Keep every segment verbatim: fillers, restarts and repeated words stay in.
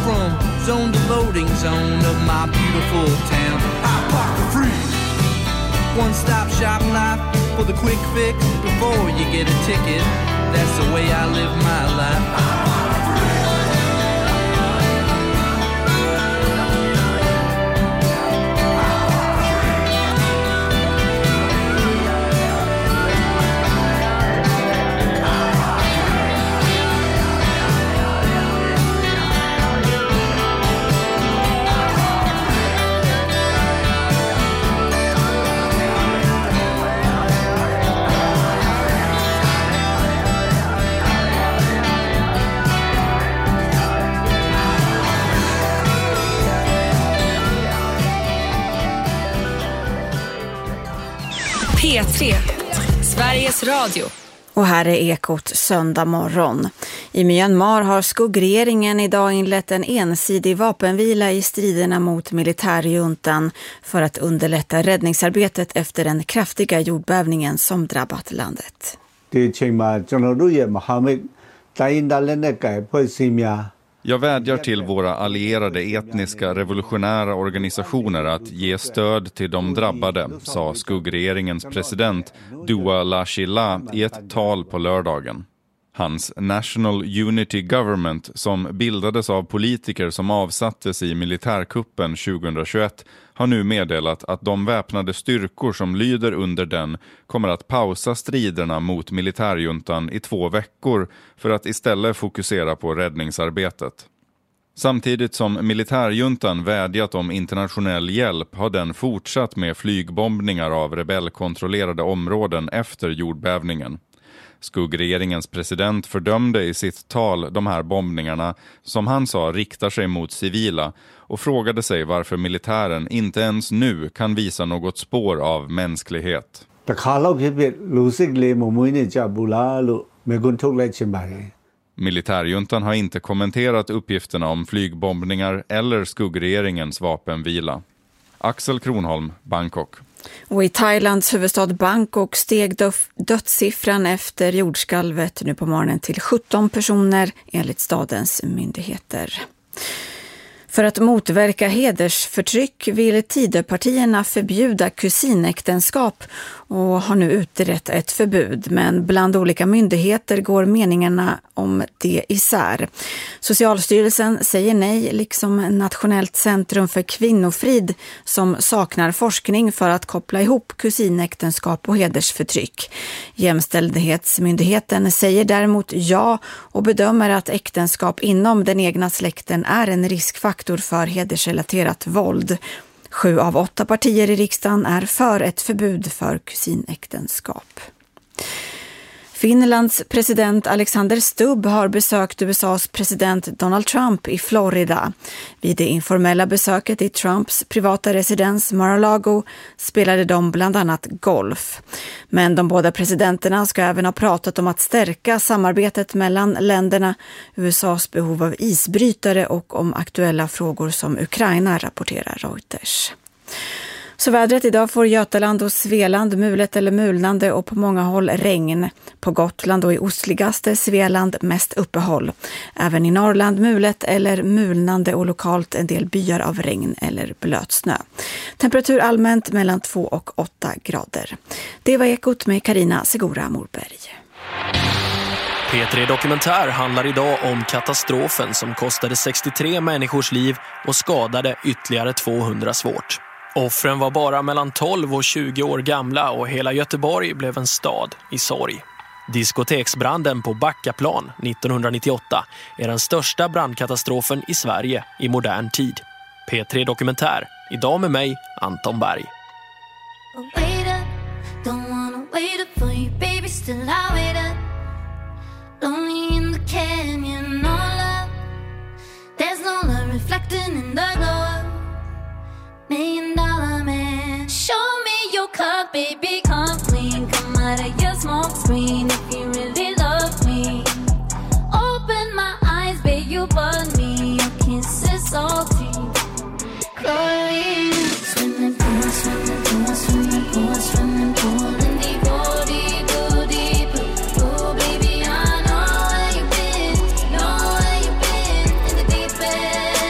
from zone to loading zone of my beautiful town. I park free. One stop shop life for the quick fix before you get a ticket. That's the way I live my life. P tre, Sveriges Radio. Och här är Ekot söndag morgon. I Myanmar har skuggregeringen idag inlett en ensidig vapenvila i striderna mot militärjuntan för att underlätta räddningsarbetet efter den kraftiga jordbävningen som drabbat landet. Jag vädjar till våra allierade etniska revolutionära organisationer att ge stöd till de drabbade, sa skuggregeringens president Dua Lashila i ett tal på lördagen. Hans National Unity Government, som bildades av politiker som avsattes i militärkuppen tjugohundratjugoett, har nu meddelat att de väpnade styrkor som lyder under den kommer att pausa striderna mot militärjuntan i två veckor för att istället fokusera på räddningsarbetet. Samtidigt som militärjuntan vädjat om internationell hjälp har den fortsatt med flygbombningar av rebellkontrollerade områden efter jordbävningen. Skuggregeringens president fördömde i sitt tal de här bombningarna som han sa riktar sig mot civila och frågade sig varför militären inte ens nu kan visa något spår av mänsklighet. Militärjuntan har inte kommenterat uppgifterna om flygbombningar eller skuggregeringens vapenvila. Axel Kronholm, Bangkok. Och i Thailands huvudstad Bangkok steg dödssiffran efter jordskalvet nu på morgonen till sjutton personer enligt stadens myndigheter. För att motverka hedersförtryck vill Tidöpartierna förbjuda kusinäktenskap och har nu utrett ett förbud. Men bland olika myndigheter går meningarna om det isär. Socialstyrelsen säger nej, liksom Nationellt centrum för kvinnofrid som saknar forskning för att koppla ihop kusinäktenskap och hedersförtryck. Jämställdhetsmyndigheten säger däremot ja och bedömer att äktenskap inom den egna släkten är en riskfaktor för hedersrelaterat våld. Sju av åtta partier i riksdagen är för ett förbud för kusinäktenskap. Finlands president Alexander Stubb har besökt U S A:s president Donald Trump i Florida. Vid det informella besöket i Trumps privata residens Mar-a-Lago spelade de bland annat golf. Men de båda presidenterna ska även ha pratat om att stärka samarbetet mellan länderna, U S A:s behov av isbrytare och om aktuella frågor som Ukraina, rapporterar Reuters. Så vädret idag får Götaland och Svealand mulet eller mulnande och på många håll regn. På Gotland och i ostligaste Svealand mest uppehåll. Även i Norrland mulet eller mulnande och lokalt en del byar av regn eller blötsnö. Temperatur allmänt mellan två och åtta grader. Det var Ekot med Carina Segura Morberg. P tre Dokumentär handlar idag om katastrofen som kostade sextiotre människors liv och skadade ytterligare tvåhundra svårt. Offren var bara mellan tolv och tjugo år gamla och hela Göteborg blev en stad i sorg. Diskoteksbranden på Backaplan nittonhundranittioåtta är den största brandkatastrofen i Sverige i modern tid. P tre Dokumentär, idag med mig, Anton Berg. Million dollar man, show me your cup, baby, come clean, come out of your smoke screen if you really love me. Open my eyes, babe, you bug me, your kiss is salty. Chlorine, swimming pool, swimming pool, swimming pool, swimming pool, in the body, booty, pool, baby, I know where you been, know where you been, in the deep end.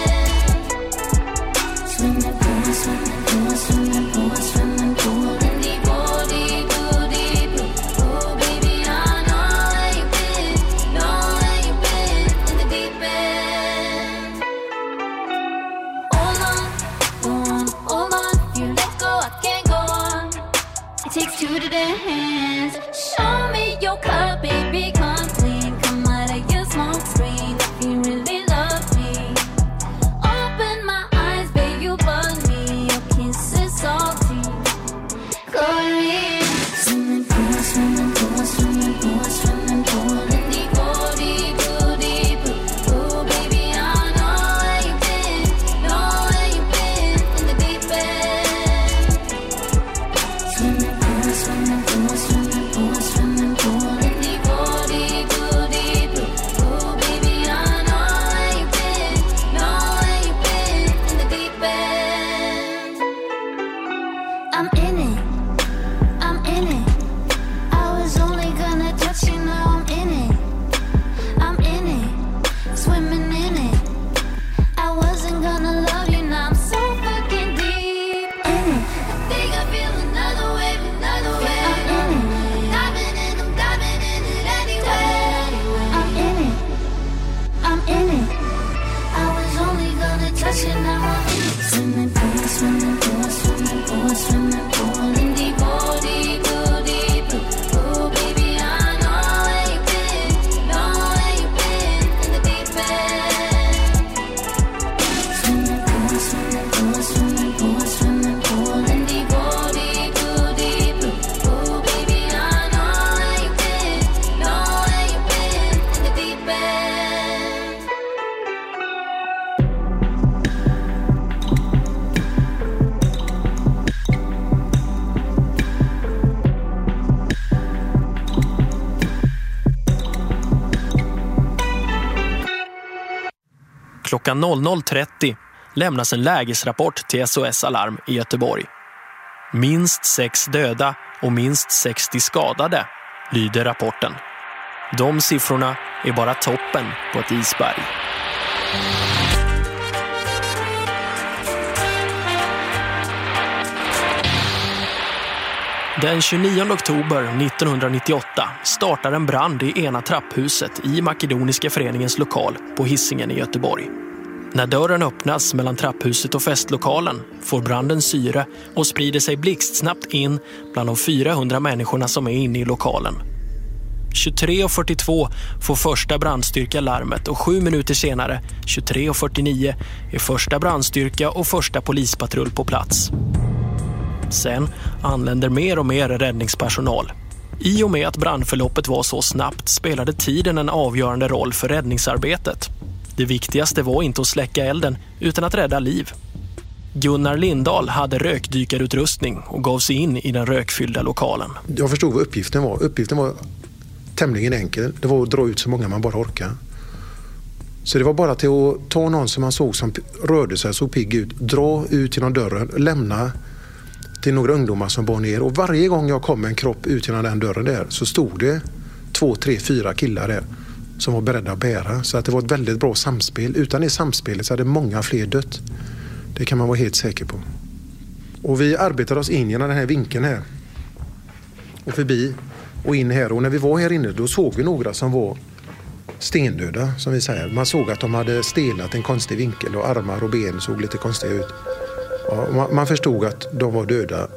Klockan noll noll trettio lämnas en lägesrapport till S O S Alarm i Göteborg. Minst sex döda och minst sextio skadade, lyder rapporten. De siffrorna är bara toppen på ett isberg. Den tjugonionde oktober nittonhundranittioåtta startar en brand i ena trapphuset i Makedoniska föreningens lokal på Hisingen i Göteborg. När dörren öppnas mellan trapphuset och festlokalen får branden syre och sprider sig blixtsnabbt in bland de fyrahundra människorna som är inne i lokalen. tjugotre fyrtiotvå får första brandstyrka larmet och sju minuter senare, tjugotre fyrtionio, är första brandstyrka och första polispatrull på plats. Sen anländer mer och mer räddningspersonal. I och med att brandförloppet var så snabbt spelade tiden en avgörande roll för räddningsarbetet. Det viktigaste var inte att släcka elden utan att rädda liv. Gunnar Lindahl hade rökdykarutrustning och gav sig in i den rökfyllda lokalen. Jag förstod vad uppgiften var. Uppgiften var tämligen enkel. Det var att dra ut så många man bara orkar. Så det var bara till att ta någon som man såg som rörde sig, såg pigg ut, dra ut genom dörren, lämna till några ungdomar som bar ner. Och varje gång jag kom med en kropp ut genom den dörren där så stod det två, tre, fyra killar där som var beredda att bära. Så att det var ett väldigt bra samspel. Utan det samspelet så hade många fler dött. Det kan man vara helt säker på. Och vi arbetade oss in genom den här vinkeln här. Och förbi och in här. Och när vi var här inne då såg vi några som var stendöda, som vi säger. Man såg att de hade stelat en konstig vinkel och armar och ben såg lite konstiga ut. Ja, man, man förstod att de var döda.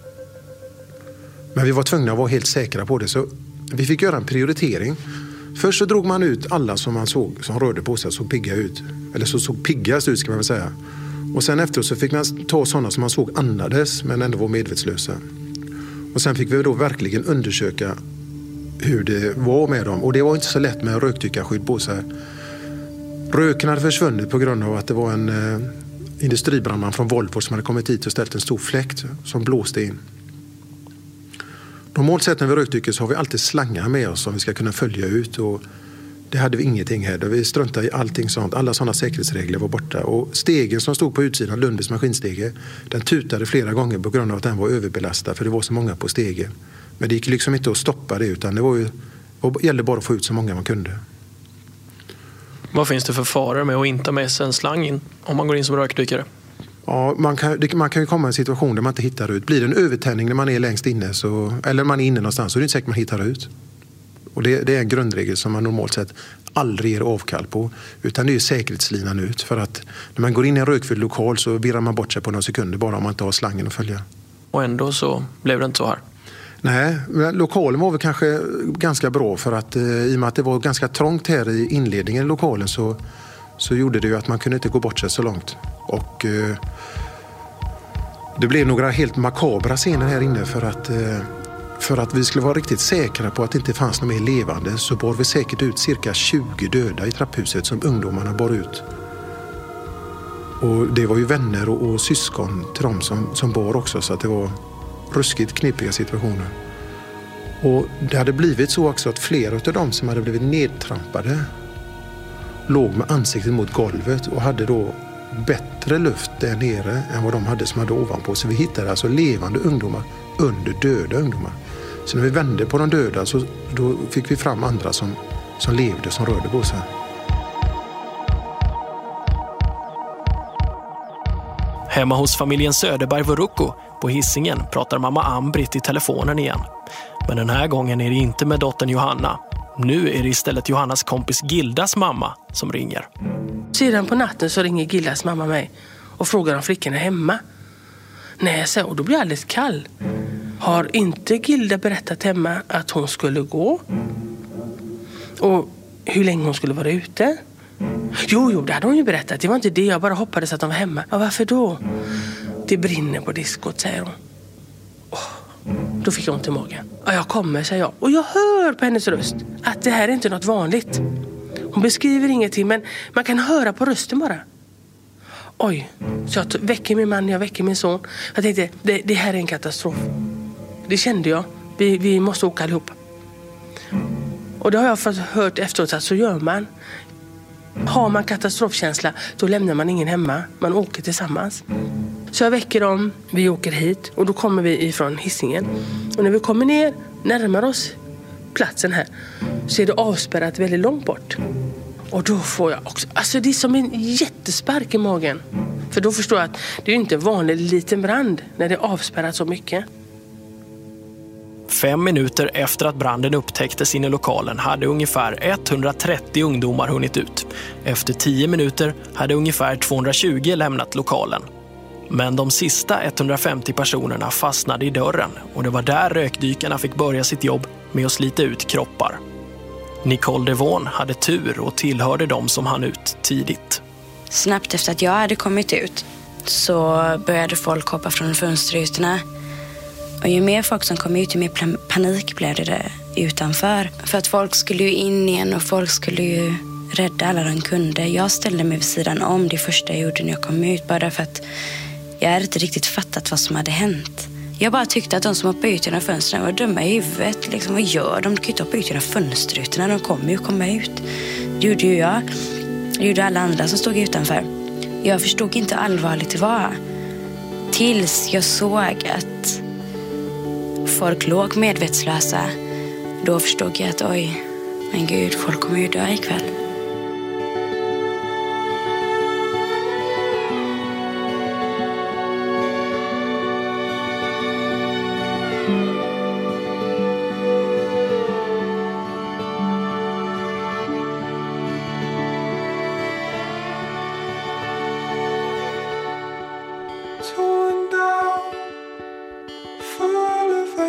Men vi var tvungna att vara helt säkra på det. Så vi fick göra en prioritering. Först så drog man ut alla som man såg som rörde på sig, såg pigga ut. Eller så såg piggast ut ska man väl säga. Och sen efteråt så fick man ta sådana som man såg andades men ändå var medvetslösa. Och sen fick vi då verkligen undersöka hur det var med dem. Och det var inte så lätt med rökdykarskydd på sig. Röken hade försvunnit på grund av att det var en eh, industribrandman från Volvo som hade kommit hit och ställt en stor fläkt som blåste in. Normalt sett när vi rökdyker så har vi alltid slangar med oss som vi ska kunna följa ut. Och det hade vi ingenting här. Vi struntade i allting sånt. Alla sådana säkerhetsregler var borta. Och stegen som stod på utsidan, Lundbys maskinstege, den tutade flera gånger på grund av att den var överbelastad. För det var så många på stegen. Men det gick liksom inte att stoppa det utan det var ju, det gällde bara att få ut så många man kunde. Vad finns det för faror med att inte med sig en slang in om man går in som rökdykare? Ja, man kan, det, man kan ju komma i en situation där man inte hittar ut. Blir det en övertändning när man är längst inne så, eller man är inne någonstans så är det inte säkert man hittar ut. Och det, det är en grundregel som man normalt sett aldrig ger avkall på. Utan det är säkerhetslinan ut. För att när man går in i en rökfylld lokal så virrar man bort sig på några sekunder bara om man inte har slangen att följa. Och ändå så blev det inte så här? Nej, lokalen var väl kanske ganska bra för att eh, i och med att det var ganska trångt här i inledningen i lokalen så, så gjorde det ju att man kunde inte gå bort sig så långt. Och eh, det blev några helt makabra scener här inne för att, eh, för att vi skulle vara riktigt säkra på att det inte fanns något mer levande så bar vi säkert ut cirka tjugo döda i trapphuset som ungdomarna bar ut. Och det var ju vänner och, och syskon till dem som, som bar också så att det var ruskigt knipiga situationer. Och det hade blivit så också att flera av dem som hade blivit nedtrampade låg med ansiktet mot golvet och hade då bättre luft där nere än vad de hade som hade ovanpå. Så vi hittade alltså levande ungdomar under döda ungdomar. Så när vi vände på de döda så då fick vi fram andra som, som levde, som rörde på sig. Hemma hos familjen Söderberg Vorukko på Hisingen pratar mamma Ambrit i telefonen igen. Men den här gången är det inte med dottern Johanna. Nu är det istället Johannas kompis Gildas mamma som ringer. Sedan på natten så ringer Gildas mamma mig och frågar om flickan är hemma. Nej, så och då blir jag alldeles kall. Har inte Gilda berättat hemma att hon skulle gå? Och hur länge hon skulle vara ute? Jo, jo, det hade hon ju berättat. Det var inte det, jag bara hoppades att de var hemma. Ja, varför då? Det brinner på diskot, säger hon. Oh, då fick jag ont i magen. Ja, jag kommer, säger jag. Och jag hör på hennes röst att det här är inte något vanligt. Hon beskriver ingenting, men man kan höra på rösten bara. Oj, så jag väcker min man, jag väcker min son. Jag tänkte, det, det här är en katastrof. Det kände jag. Vi, vi måste åka allihop. Och det har jag fått hört efteråt att så gör man. Har man katastrofkänsla, då lämnar man ingen hemma. Man åker tillsammans. Så jag väcker dem, vi åker hit och då kommer vi ifrån Hisingen. Och när vi kommer ner, närmar oss platsen här, så är det avspärrat väldigt långt bort. Och då får jag också, alltså det är som en jättespark i magen. För då förstår jag att det är ju inte en vanlig liten brand när det är avspärrat så mycket. Fem minuter efter att branden upptäcktes in i lokalen hade ungefär etthundratrettio ungdomar hunnit ut. Efter tio minuter hade ungefär tvåhundratjugo lämnat lokalen. Men de sista etthundrafemtio personerna fastnade i dörren och det var där rökdykarna fick börja sitt jobb med att slita ut kroppar. Nicole Devon hade tur och tillhörde dem som hann ut tidigt. Snabbt efter att jag hade kommit ut så började folk hoppa från fönsterrutorna. Och ju mer folk som kom ut, ju mer panik blev det där utanför. För att folk skulle ju in igen och folk skulle ju rädda alla de kunde. Jag ställde mig vid sidan om det första jag gjorde när jag kom ut. Bara för att jag hade inte riktigt fattat vad som hade hänt. Jag bara tyckte att de som hoppade ut genom fönstren var dumma i huvudet. Liksom, vad gör de? De kan ju inte hoppa ut genom fönsterrutorna. De kommer ju komma ut. Det gjorde ju jag. Det gjorde alla andra som stod utanför. Jag förstod inte allvarligt det var. Tills jag såg att folk låg medvetslösa. Då förstod jag att oj, men gud, folk kommer ju dö ikväll.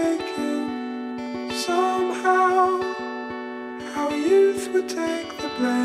Somehow our youth would take the blame.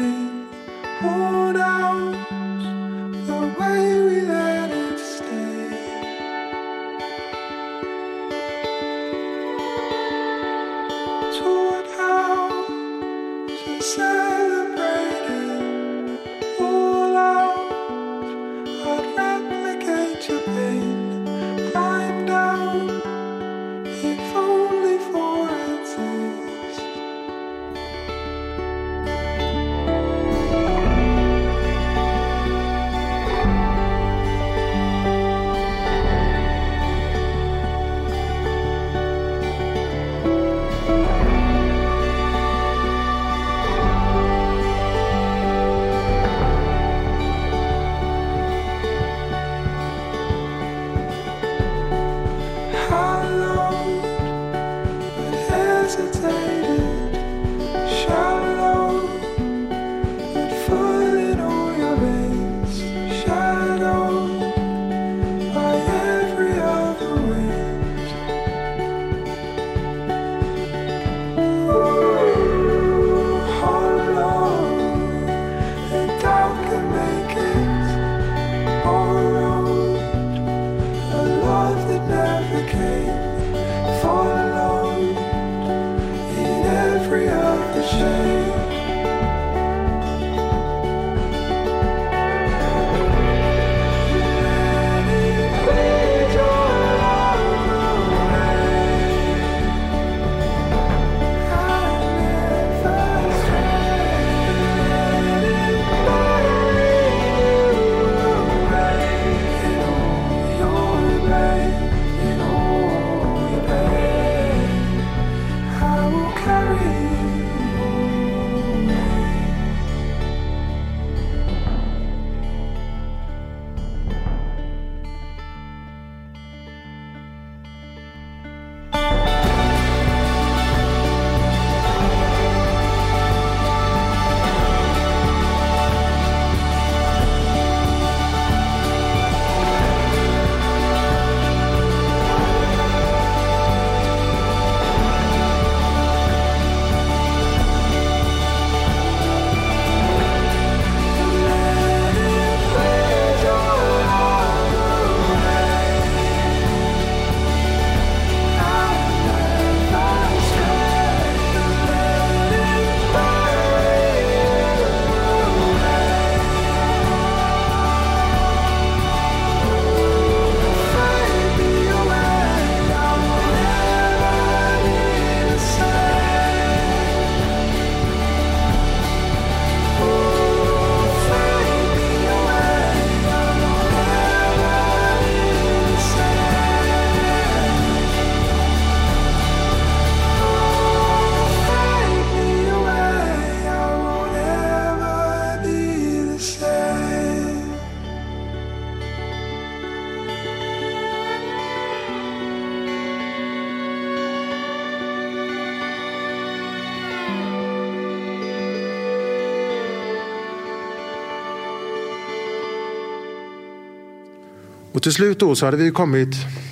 Och till slut då så hade vi kommit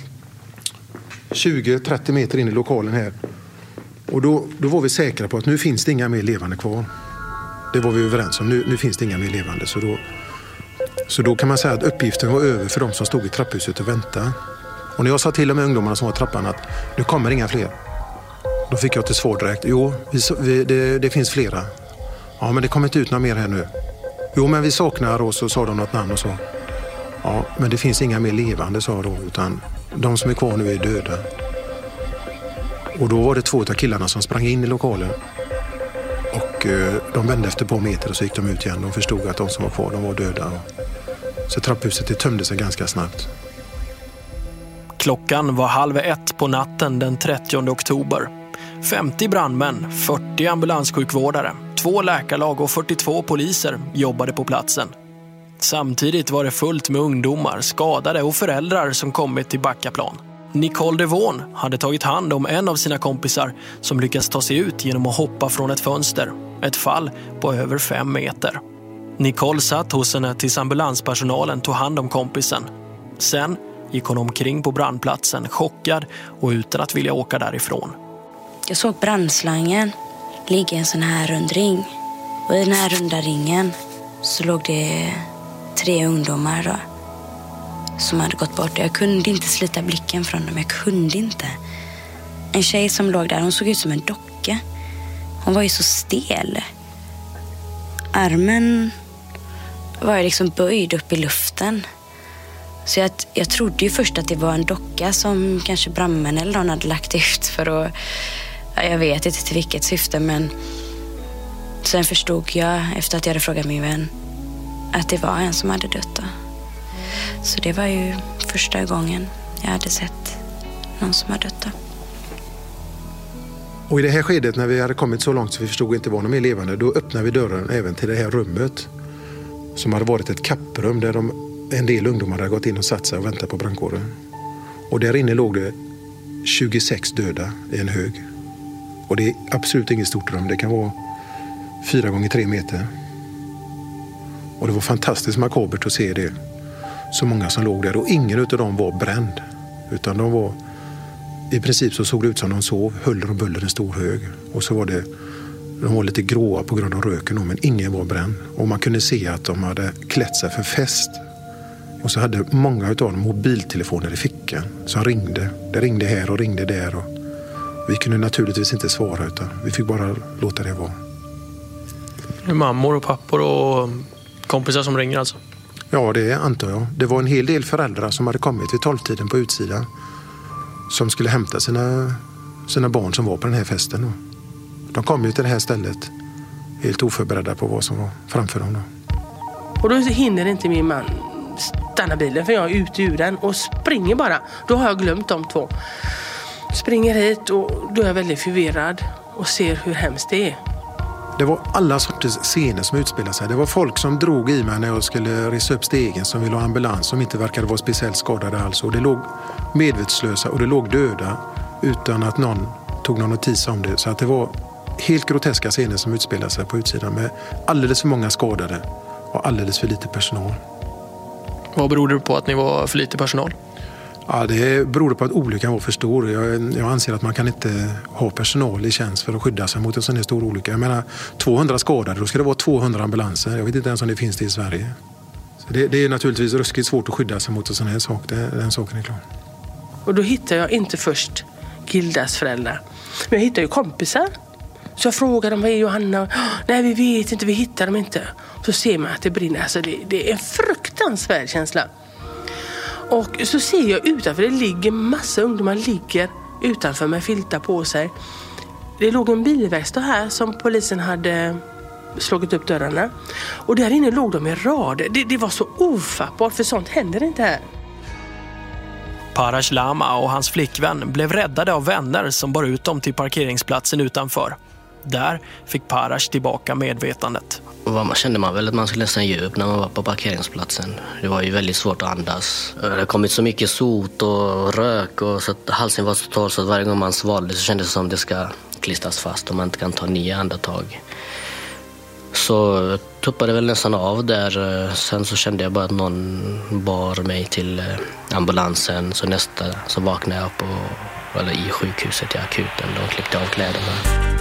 tjugo till trettio meter in i lokalen här. Och då, då var vi säkra på att nu finns det inga mer levande kvar. Det var vi överens om. Nu, nu finns det inga mer levande. Så då, så då kan man säga att uppgiften var över för de som stod i trapphuset och väntade. Och när jag sa till de ungdomarna som var i trappan att nu kommer inga fler. Då fick jag till svar direkt. Jo, vi, vi, det, det finns flera. Ja, men det kommer inte ut några mer här nu. Jo, men vi saknar, och så sa de något namn och så. Ja, men det finns inga mer levande, sa de, utan de som är kvar nu är döda. Och då var det två av killarna som sprang in i lokalen. Och eh, de vände efter ett par meter och så gick de ut igen. De förstod att de som var kvar, de var döda. Så trapphuset det tömde sig ganska snabbt. Klockan var halv ett på natten den trettionde oktober. femtio brandmän, fyrtio ambulanssjukvårdare, två läkarlag och fyrtiotvå poliser jobbade på platsen. Samtidigt var det fullt med ungdomar, skadade och föräldrar som kommit till Backaplan. Nicole Devon hade tagit hand om en av sina kompisar som lyckats ta sig ut genom att hoppa från ett fönster. Ett fall på över fem meter. Nicole satt hos henne tills ambulanspersonalen tog hand om kompisen. Sen gick hon omkring på brandplatsen, chockad och utan att vilja åka därifrån. Jag såg brandslangen ligga i en sån här rund ring. Och i den här runda ringen så låg det tre ungdomar då, som hade gått bort. Jag kunde inte slita blicken från dem, jag kunde inte. En tjej som låg där, hon såg ut som en docka. Hon var ju så stel. Armen var ju liksom böjd upp i luften. Så jag, jag trodde ju först att det var en docka som kanske brandmän eller någon hade lagt ut för att, jag vet inte till vilket syfte, men sen förstod jag efter att jag hade frågat min vän att det var en som hade dött då. Så det var ju första gången jag hade sett någon som hade dött då. Och i det här skedet när vi hade kommit så långt så vi förstod inte vad de är levande, då öppnade vi dörren även till det här rummet som hade varit ett kapprum där de, en del ungdomar hade gått in och satt sig och väntat på brandkåren. Och där inne låg det tjugosex döda i en hög. Och det är absolut inget stort rum, det kan vara fyra gånger tre meter. Och det var fantastiskt makabert att se det. Så många som låg där och ingen av dem var bränd. Utan de var, i princip så såg det ut som de sov, huller och buller en stor hög. Och så var det, de var lite gråa på grund av röken men ingen var bränd. Och man kunde se att de hade klätt sig för fest. Och så hade många av dem mobiltelefoner i fickan som ringde. Det ringde här och ringde där. Och vi kunde naturligtvis inte svara utan vi fick bara låta det vara. Mammor och pappor och kompisar som ringer alltså? Ja, det antar jag. Det var en hel del föräldrar som hade kommit vid tolvtiden på utsidan som skulle hämta sina, sina barn som var på den här festen. De kom ju till det här stället helt oförberedda på vad som var framför dem. Då. Och då hinner inte min man stanna bilen för jag är ute ur den och springer bara. Då har jag glömt de två. Springer hit och då är jag väldigt förvirrad och ser hur hemskt det är. Det var alla sorters scener som utspelade sig. Det var folk som drog i mig när jag skulle resa upp stegen som ville ha ambulans som inte verkade vara speciellt skadade alls. Och det låg medvetslösa och det låg döda utan att någon tog någon notis om det. Så att det var helt groteska scener som utspelade sig på utsidan med alldeles för många skadade och alldeles för lite personal. Vad beror det på att ni var för lite personal? Ja, det beror på att olyckan var för stor. Jag, jag anser att man kan inte ha personal i tjänst för att skydda sig mot en sån här stor olycka. Jag menar, tvåhundra skadade, då ska det vara tvåhundra ambulanser. Jag vet inte ens om det finns det i Sverige. Så det, det är naturligtvis ruskigt svårt att skydda sig mot en sån här sak. Det, den saken är klar. Och då hittar jag inte först Gildas föräldrar. Men jag hittar ju kompisar. Så jag frågar dem, vad är Johanna? Nej, vi vet inte, vi hittar dem inte. Så ser man att det brinner. Alltså det, det är en fruktansvärd känsla. Och så ser jag utanför, det ligger massa ungdomar ligger utanför med filtar på sig. Det låg en bilverkstad här som polisen hade slagit upp dörrarna. Och där inne låg de i rader. Det, det var så ofattbart, för sånt händer inte här. Parash Lama och hans flickvän blev räddade av vänner som bar ut dem till parkeringsplatsen utanför. Där fick Parash tillbaka medvetandet. Och man kände man väl att man skulle nästan ge upp när man var på parkeringsplatsen. Det var ju väldigt svårt att andas. Det har kommit så mycket sot och rök och så att halsen var så torr så att varje gång man svalde så kändes det som det ska klistras fast och man inte kan ta nya andetag. Så tuppade väl nästan av där. Sen så kände jag bara att någon bar mig till ambulansen. Så nästa så vaknade jag på, eller i sjukhuset i akuten. De klippte av kläderna.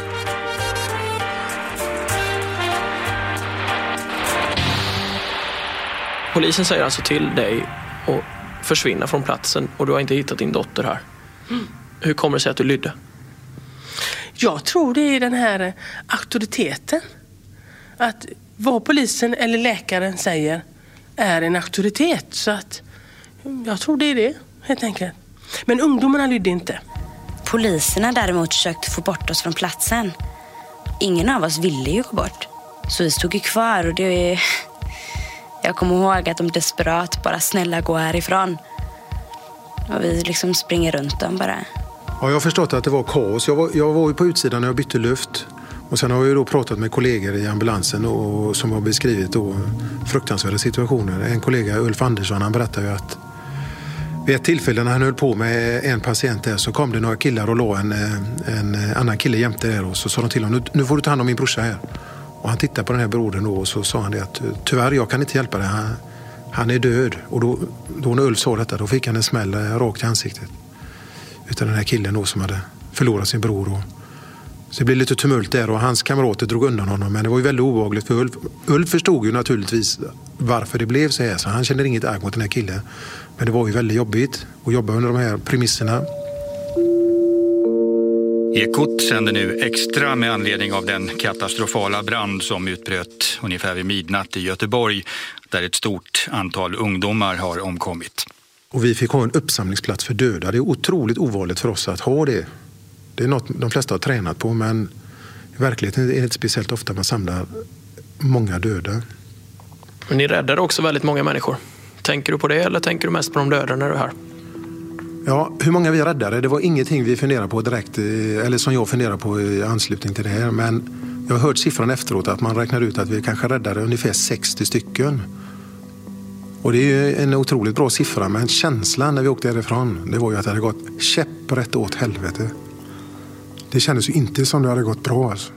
Polisen säger alltså till dig att försvinna från platsen och du har inte hittat din dotter här. Mm. Hur kommer det sig att du lydde? Jag tror det är den här auktoriteten. Att vad polisen eller läkaren säger är en auktoritet. Så att jag tror det är det, helt enkelt. Men ungdomarna lydde inte. Poliserna däremot försökte få bort oss från platsen. Ingen av oss ville ju gå bort. Så vi stod ju kvar och det... Jag kommer ihåg att de desperat bara snälla gå härifrån. Och vi liksom springer runt dem bara. Ja, jag har förstått att det var kaos. Jag var, jag var ju på utsidan när jag bytte luft. Och sen har jag ju då pratat med kollegor i ambulansen och, som har beskrivit då fruktansvärda situationer. En kollega, Ulf Andersson, han berättade ju att vid ett tillfälle när han höll på med en patient där så kom det några killar och la en, en annan kille jämte där och så sa de till honom, nu får du ta hand om min brorsa här. Och han tittade på den här brodern då och så sa han det att tyvärr, jag kan inte hjälpa dig, han, han är död. Och då, då när Ulf sa detta, då fick han en smäll rakt i ansiktet. Utan den här killen då som hade förlorat sin bror. Och så det blev lite tumult där och hans kamrater drog undan honom. Men det var ju väldigt obehagligt för Ulf. Ulf förstod ju naturligtvis varför det blev så här. Så han kände inget agg mot den här killen. Men det var ju väldigt jobbigt att jobba under de här premisserna. Ekot sänder nu extra med anledning av den katastrofala brand som utbröt ungefär vid midnatt i Göteborg. Där ett stort antal ungdomar har omkommit. Och vi fick ha en uppsamlingsplats för döda. Det är otroligt ovanligt för oss att ha det. Det är något de flesta har tränat på, men i verkligheten är det inte speciellt ofta man samlar många döda. Men ni räddar också väldigt många människor. Tänker du på det eller tänker du mest på de döda när du är här? Ja, hur många vi räddade, det var ingenting vi funderade på direkt, eller som jag funderar på i anslutning till det här. Men jag har hört siffran efteråt att man räknar ut att vi kanske räddade ungefär sextio stycken. Och det är ju en otroligt bra siffra, men känslan när vi åkte därifrån, det var ju att det hade gått käpprätt åt helvete. Det kändes ju inte som det hade gått bra alltså.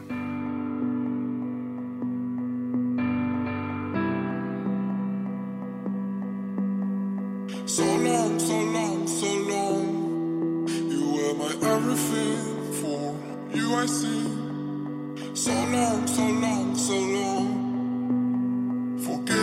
So long, so long, so long. You were my everything, for you I see. So long, so long, so long. Forget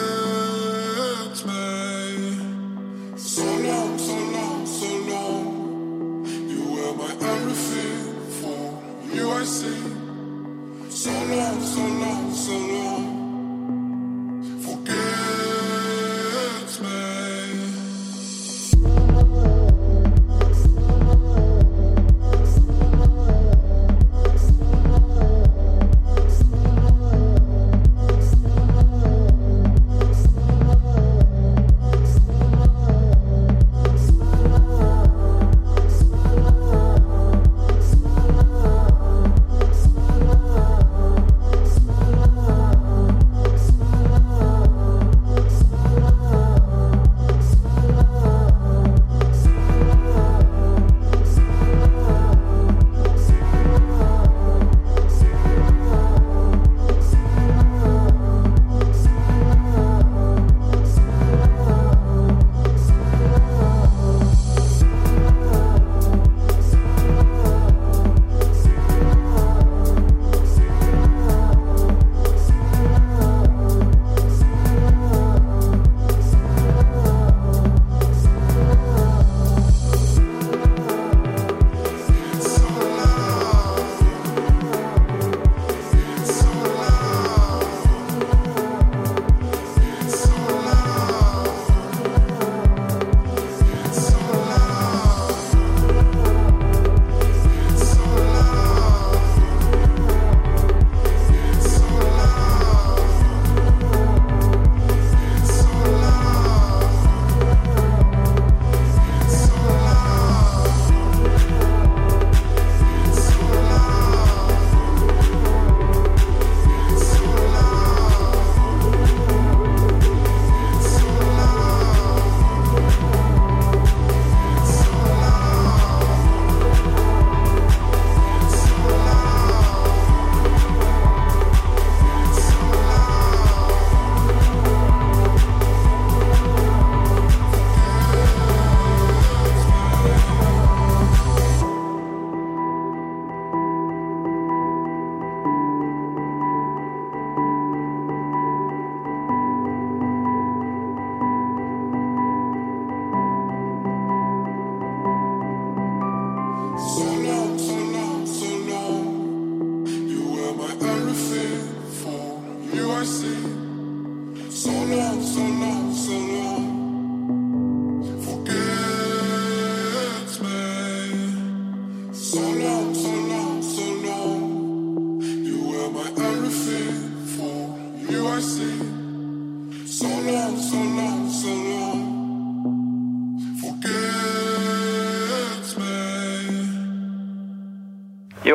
me. So long, so long, so long. You were my everything, for you I see. So long, so long, so long. Forget me.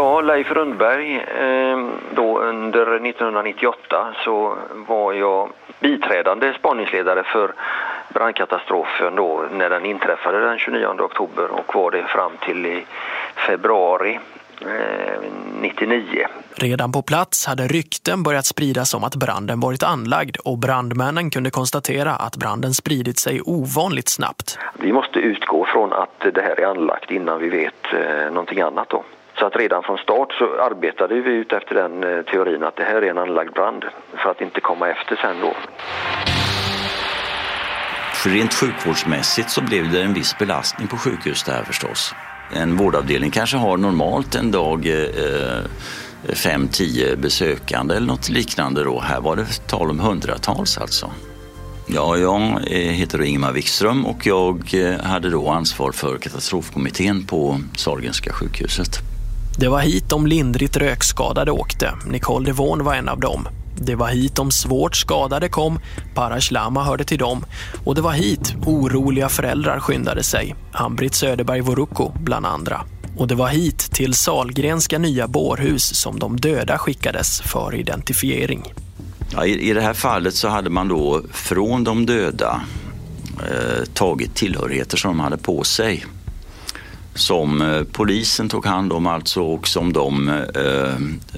Ja, Leif Rundberg, eh, då under nittonhundranittioåtta så var jag biträdande spaningsledare för brandkatastrofen då när den inträffade den tjugonionde oktober och var det fram till i februari eh, nittionio. Redan på plats hade rykten börjat spridas om att branden varit anlagd och brandmännen kunde konstatera att branden spridit sig ovanligt snabbt. Vi måste utgå från att det här är anlagt innan vi vet eh, någonting annat då. Så att redan från start så arbetade vi ut efter den eh, teorin att det här är en anlagd brand för att inte komma efter sen då. För rent sjukvårdsmässigt så blev det en viss belastning på sjukhus där förstås. En vårdavdelning kanske har normalt en dag eh, fem, tio besökande eller något liknande då. Här var det tal om hundratals alltså. Ja, jag heter Ingemar Wikström och jag hade då ansvar för katastrofkommittén på Sahlgrenska sjukhuset. Det var hit de lindrigt rökskadade åkte. Nicole Devon var en av dem. Det var hit de svårt skadade kom. Parash Lama hörde till dem. Och det var hit oroliga föräldrar skyndade sig. Ambrit Söderberg Vorukko bland andra. Och det var hit till Sahlgrenska nya bårhus som de döda skickades för identifiering. Ja, i, I det här fallet så hade man då från de döda eh, tagit tillhörigheter som de hade på sig. Som eh, polisen tog hand om alltså och som de eh, eh,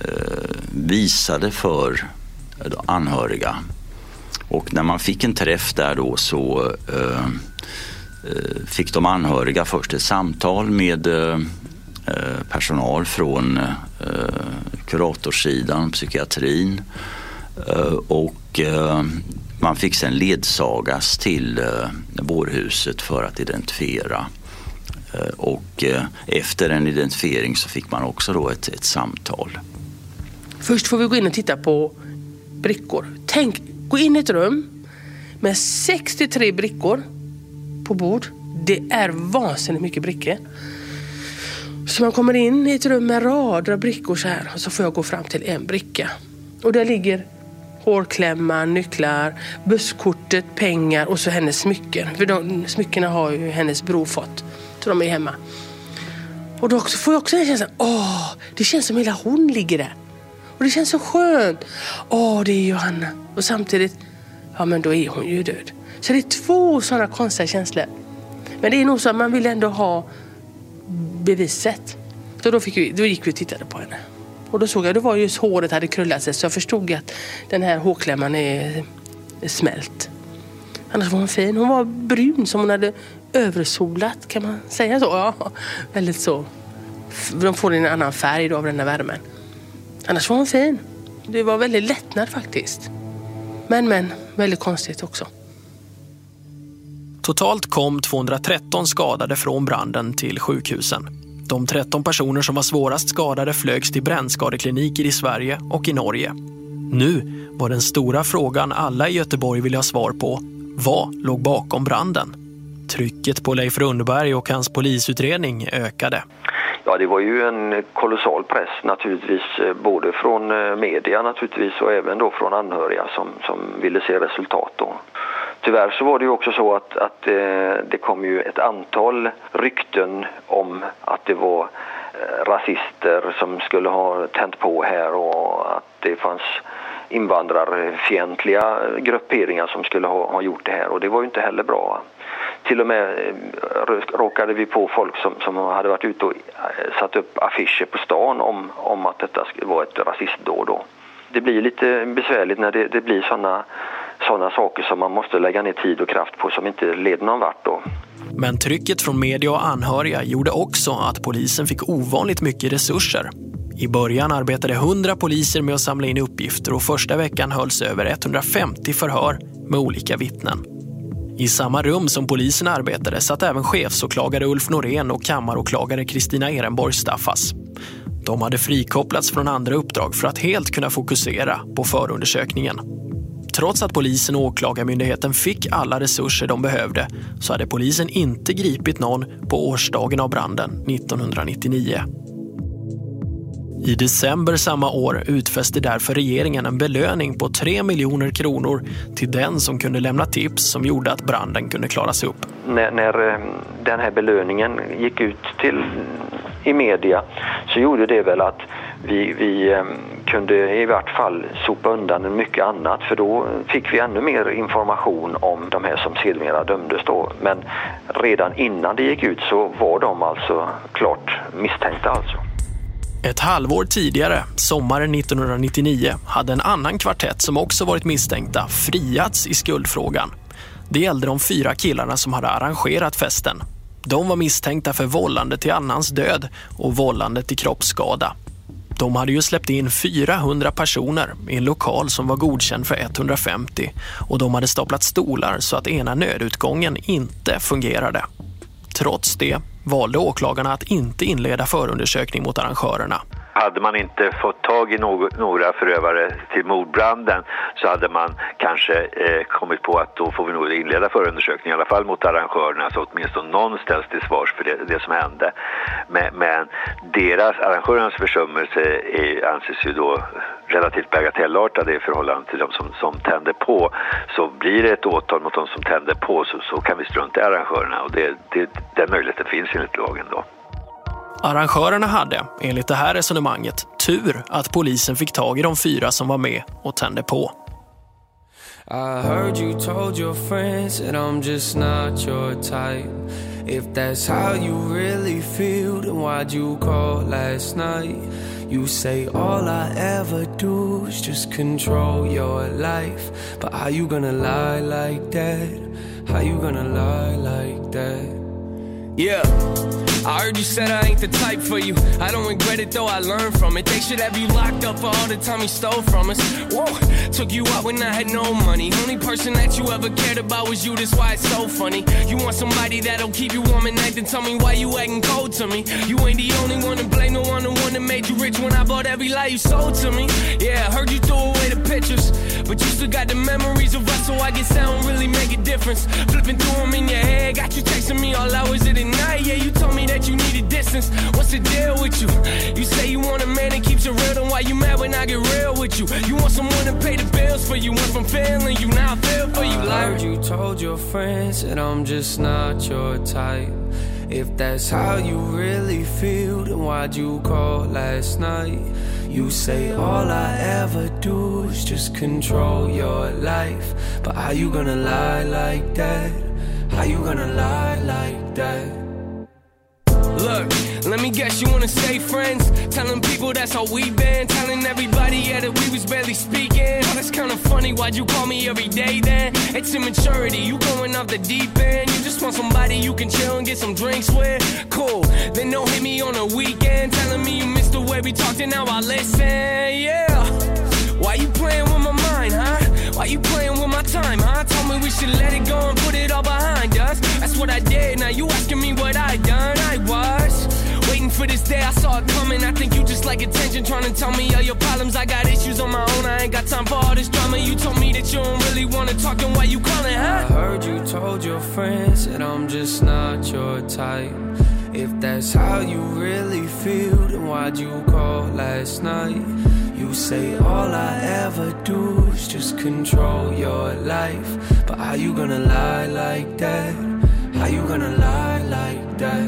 visade för eh, anhöriga. Och när man fick en träff där då så eh, eh, fick de anhöriga först ett samtal med eh, personal från eh, kuratorssidan, psykiatrin. Uh, och uh, man fick sen ledsagas till uh, bårhuset för att identifiera. Uh, och uh, efter en identifiering så fick man också då ett, ett samtal. Först får vi gå in och titta på brickor. Tänk, gå in i ett rum med sextiotre brickor på bord. Det är vansinnigt mycket brickor. Så man kommer in i ett rum med rader av brickor så här och så får jag gå fram till en bricka. Och där ligger hårklämmar, nycklar, busskortet, pengar och så hennes smycken. För de smyckena har ju hennes bror fått. Så de är hemma. Och då också, får jag också en känsla, åh, det känns som hela hon ligger där. Och det känns så skönt. Åh, det är Johanna. Och samtidigt, ja men då är hon ju död. Så det är två sådana konstiga känslor. Men det är nog så att man vill ändå ha beviset. Så då, fick vi, då gick vi och tittade på henne. Och då såg jag, det var just håret hade krullat sig så jag förstod att den här hårklämman är, är smält. Annars var hon fin. Hon var brun som hon hade översolat, kan man säga så? Ja, väldigt så. De får en annan färg då av den här värmen. Annars var hon fin. Det var väldigt lättnad faktiskt. Men, men, väldigt konstigt också. Totalt kom tvåhundratretton skadade från branden till sjukhusen. De tretton personer som var svårast skadade flögs till brännskadekliniker i Sverige och i Norge. Nu var den stora frågan alla i Göteborg ville ha svar på. Vad låg bakom branden? Trycket på Leif Rundberg och hans polisutredning ökade. Ja, det var ju en kolossal press naturligtvis, både från media naturligtvis och även då från anhöriga som, som ville se resultat då. Tyvärr så var det ju också så att, att eh, det kom ju ett antal rykten om att det var eh, rasister som skulle ha tänt på här och att det fanns invandrarfientliga grupperingar som skulle ha, ha gjort det här. Och det var ju inte heller bra. Till och med eh, råkade vi på folk som, som hade varit ute och eh, satt upp affischer på stan om, om att detta var ett rasistdåd då. Det blir lite besvärligt när det, det blir sådana sådana saker som man måste lägga ner tid och kraft på som inte leder någon vart då. Men trycket från media och anhöriga gjorde också att polisen fick ovanligt mycket resurser. I början arbetade hundra poliser med att samla in uppgifter och första veckan hölls över etthundrafemtio förhör med olika vittnen. I samma rum som polisen arbetade satt även chefsåklagare Ulf Norén och kammaråklagare Kristina Ehrenborg Staffas. De hade frikopplats från andra uppdrag för att helt kunna fokusera på förundersökningen. Trots att polisen och åklagarmyndigheten fick alla resurser de behövde så hade polisen inte gripit någon på årsdagen av branden nittonhundranittionio. I december samma år utfäste därför regeringen en belöning på tre miljoner kronor till den som kunde lämna tips som gjorde att branden kunde klaras upp. När, när den här belöningen gick ut till i media, så gjorde det väl att vi, vi eh, kunde i vart fall sopa undan mycket annat, för då fick vi ännu mer information om de här som sedermera dömdes då. Men redan innan det gick ut så var de alltså klart misstänkta alltså. Ett halvår tidigare, sommaren nittonhundranittionio, hade en annan kvartett som också varit misstänkta friats i skuldfrågan. Det gällde de fyra killarna som hade arrangerat festen. De var misstänkta för vållande till annans död och vållande till kroppsskada. De hade ju släppt in fyrahundra personer i en lokal som var godkänd för etthundrafemtio, och de hade staplat stolar så att ena nödutgången inte fungerade. Trots det valde åklagarna att inte inleda förundersökning mot arrangörerna. Hade man inte fått tag i någ- några förövare till mordbranden så hade man kanske eh, kommit på att då får vi nog inleda förundersökning i alla fall mot arrangörerna, så åtminstone någon ställs till svars för det, det som hände. Men, men deras, arrangörernas försummelse är, anses ju då relativt bagatellartade i förhållande till de som, som tände på. Så blir det ett åtal mot de som tände på så, så kan vi strunta i arrangörerna, och det, det, den möjligheten finns enligt lagen då. Arrangörerna hade, enligt det här resonemanget, tur att polisen fick tag i de fyra som var med och tände på. I heard you told your friends that I'm just not your type. If that's how you really feel, then why'd you call last night? You say all I ever do is just control your life. But how you gonna lie like that? How you gonna lie like that? Yeah, I heard you said I ain't the type for you. I don't regret it though, I learned from it. They should have you locked up for all the time you stole from us. Whoa, took you out when I had no money. Only person that you ever cared about was you, that's why it's so funny. You want somebody that'll keep you warm at night, then tell me why you acting cold to me. You ain't the only one to blame, the one, the one that made you rich when I bought every lie you sold to me. Yeah, I heard you threw away the pictures, but you still got the memories of us, so I guess that don't really make a difference. Flipping through them in your head, got you texting me all hours of the night. Yeah, you told me that you needed distance. What's the deal with you? You say you want a man that keeps it real, then why you mad when I get real with you? You want someone to pay the bills for you. Went from failing you, now I feel for you. I heard you told your friends that I'm just not your type. If that's how you really feel, then why'd you call last night? You say all I ever do is just control your life. But how you gonna lie like that? How you gonna lie like that? Look, let me guess you wanna stay friends. Telling people that's how we been. Telling everybody, yeah, that we was barely speaking. Oh, that's kinda funny, why'd you call me every day then? It's immaturity, you going off the deep end. You just want somebody you can chill and get some drinks with. Cool, then don't hit me on a weekend. Telling me you missed the way we talked and now I listen, yeah. Why you playing with my mind, huh? Why you playing with my time, huh? Told me we should let it go and put it all behind us. That's what I did, now you asking me what I done. I was waiting for this day, I saw it coming. I think you just like attention, trying to tell me all your problems. I got issues on my own, I ain't got time for all this drama. You told me that you don't really want to talk, then why you calling, huh? I heard you told your friends that I'm just not your type. If that's how you really feel, then why'd you call last night? You say all I ever do is just control your life. But how you gonna lie like that? How you gonna lie like that?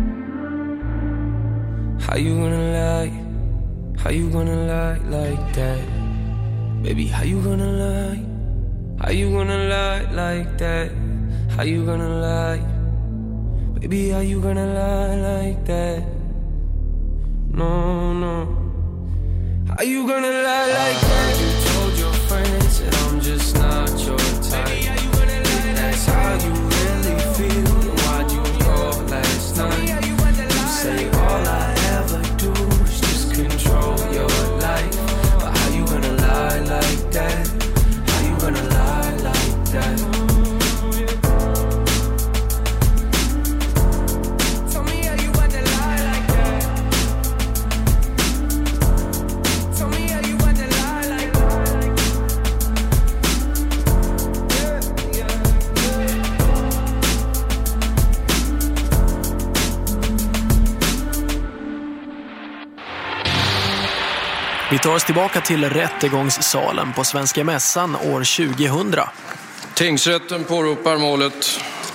How you gonna lie? How you gonna lie like that? Baby, how you gonna lie? How you gonna lie like that? How you gonna lie? Baby, how you gonna lie like that? No, no. How you gonna lie like that? You told your friends that I'm just not your type. Baby, how you gonna lie like that's that? How you really feel, then why'd you call last night? You say all I ever do is just control your life. But how you gonna lie like that? How you gonna lie like that? Vi tar oss tillbaka till rättegångssalen på Svenska mässan år tjugohundra. Tingsrätten påropar målet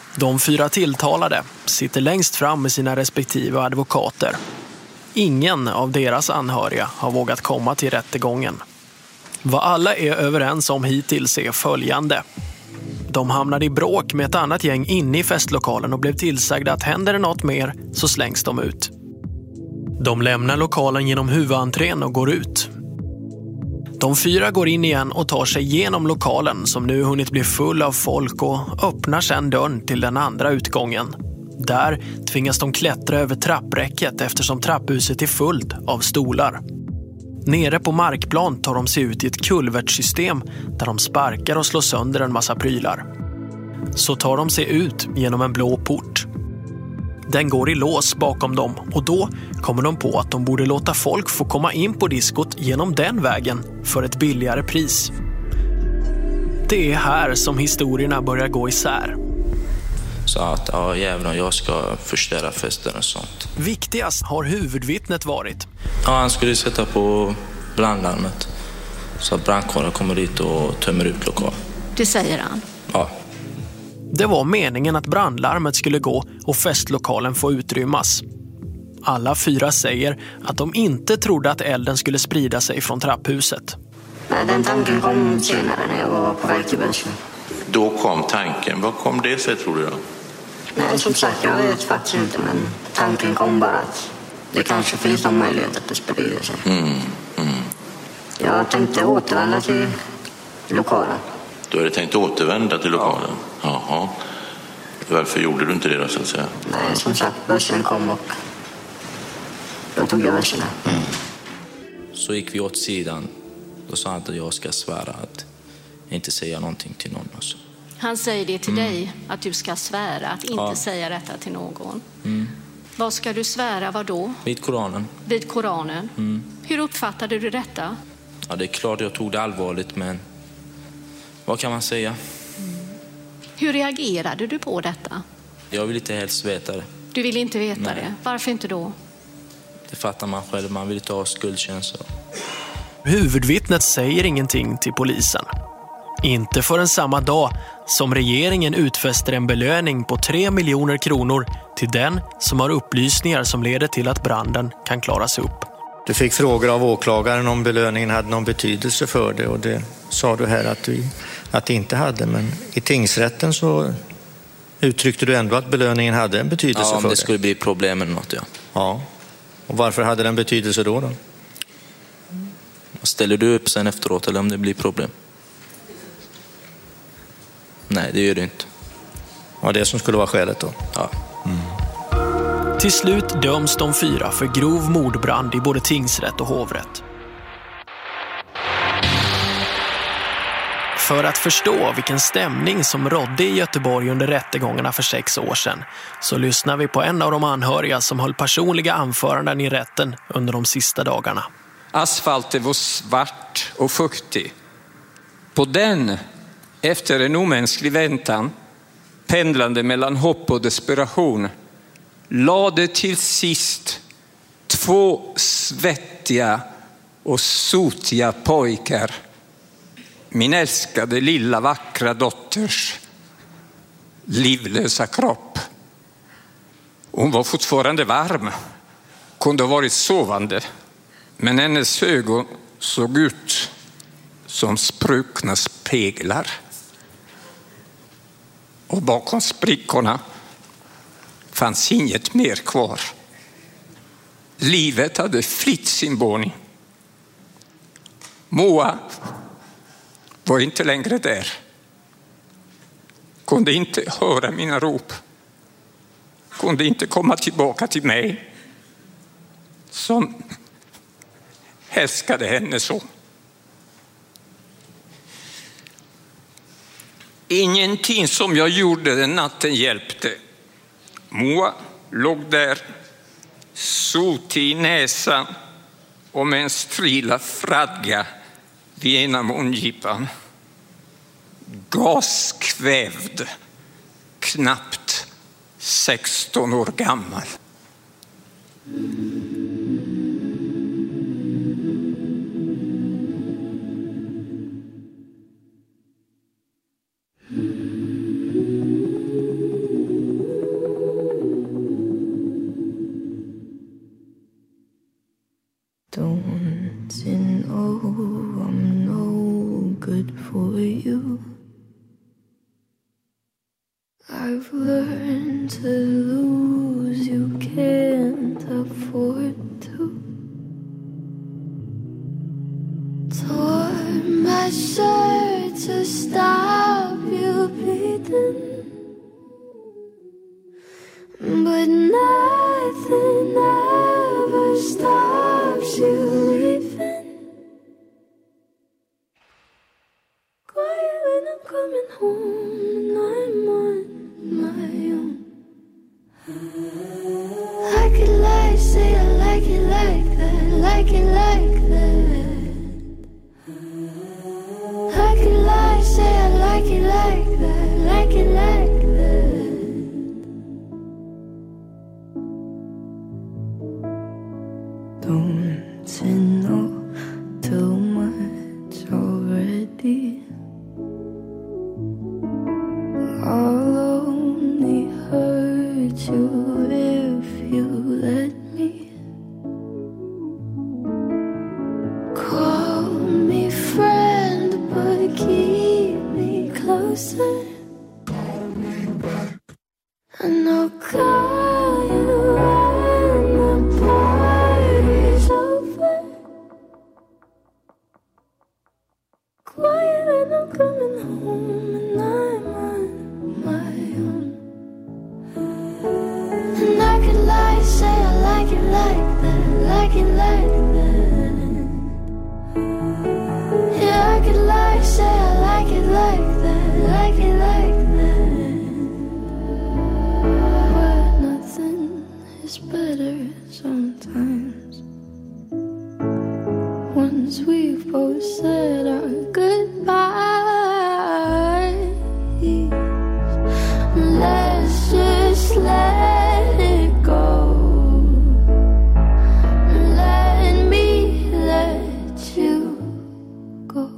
De fyra tilltalade sitter längst fram med sina respektive advokater. Ingen av deras anhöriga har vågat komma till rättegången. Vad alla är överens om hittills är följande. De hamnade i bråk med ett annat gäng inne i festlokalen och blev tillsagda att händer det något mer så slängs de ut. De lämnar lokalen genom huvudentrén och går ut. De fyra går in igen och tar sig igenom lokalen som nu hunnit bli full av folk och öppnar sedan dörren till den andra utgången. Där tvingas de klättra över trappräcket eftersom trapphuset är fullt av stolar. Nere på markplan tar de sig ut i ett kulvertsystem där de sparkar och slår sönder en massa prylar. Så tar de sig ut genom en blå port. Den går i lås bakom dem och då kommer de på att de borde låta folk få komma in på diskot genom den vägen för ett billigare pris. Det är här som historierna börjar gå isär. Så att, ja jävlar, jag ska förstöra festen och sånt. Viktigast har huvudvittnet varit. Ja, han skulle sätta på brandlarmet så att brandkåren kommer dit och tömmer ut lokal. Det säger han? Ja. Det var meningen att brandlarmet skulle gå och festlokalen få utrymmas. Alla fyra säger att de inte trodde att elden skulle sprida sig från trapphuset. Nej, den tanken kom senare när jag var på väg till bussen. Då kom tanken. Vad kom det sig, tror du då? Nej, som sagt, jag vet faktiskt inte, men tanken kom bara att det kanske finns någon möjlighet att det sprider sig. Mm, mm. Jag tänkte återvända till lokalen. Du hade tänkt återvända till lokalen? Ja. Jaha. Varför gjorde du inte det då, så att säga? Nej, som sagt, bussen kom och då tog jag bussen. Mm. Så gick vi åt sidan. Då sa han att jag ska svära att inte säga någonting till någon. Också. Han säger det till Mm. dig, att du ska svära, att inte Ja. säga detta till någon. Mm. Vad ska du svära, vad då? Vid Koranen. Vid Koranen. Mm. Hur uppfattade du detta? Ja, det är klart jag tog det allvarligt, men vad kan man säga? Hur reagerade du på detta? Jag vill inte helst veta det. Du vill inte veta Nej. det. Varför inte då? Det fattar man själv, man vill inte ha skuldkänslor. Huvudvittnet säger ingenting till polisen. Inte förrän samma dag som regeringen utfäster en belöning på tre miljoner kronor till den som har upplysningar som leder till att branden kan klaras upp. Du fick frågor av åklagaren om belöningen hade någon betydelse för det, och det sa du här att, du, att det inte hade. Men i tingsrätten så uttryckte du ändå att belöningen hade en betydelse ja, om för det. det. skulle bli problem eller något, ja. Ja. Och varför hade den betydelse då då? Ställer du upp sen efteråt eller om det blir problem? Nej, det gör det inte. Ja, det som skulle vara skälet då? Ja. Mm. Till slut döms de fyra för grov mordbrand i både tingsrätt och hovrätt. För att förstå vilken stämning som rådde i Göteborg under rättegångarna för sex år sedan så lyssnar vi på en av de anhöriga som höll personliga anföranden i rätten under de sista dagarna. Asfalten var svart och fuktig. På den, efter en omänsklig väntan, pendlande mellan hopp och desperation, lade till sist två svettiga och sotiga pojkar min älskade lilla vackra dotters livlösa kropp. Hon var fortfarande varm, kunde ha varit sovande, men hennes ögon såg ut som spruckna speglar. Och bakom sprickorna fanns inget mer kvar. Livet hade flytt sin boning. Moa var inte längre där. Kunde inte höra mina rop. Kunde inte komma tillbaka till mig som älskade henne så. Ingenting som jag gjorde den natten hjälpte. Moa låg där, sotig i näsan och med en strila fradga vid ena mungipan. Gaskvävd, knappt sexton år gammal. I've learned to lose, you can't afford to. Tore my shirt to stop you bleeding, but nothing ever stops you leaving. Quiet when I'm coming home and I'm on my own. I could lie, say I like it like that, like it like that. I could lie, say I like it like that, like it like that. Don't you know too much already? I'll only hurt you if you let me. Call me friend, but keep me closer. And I'll call you when the party's over. Quiet when I'm coming home and I'm on my own. And I could lie, say I like it like that, like it like that. Yeah, I could lie, say I like it like that, like it like that. But nothing is better sometimes. Once we've both said our goodbyes, let's just let it go. Let me let you go.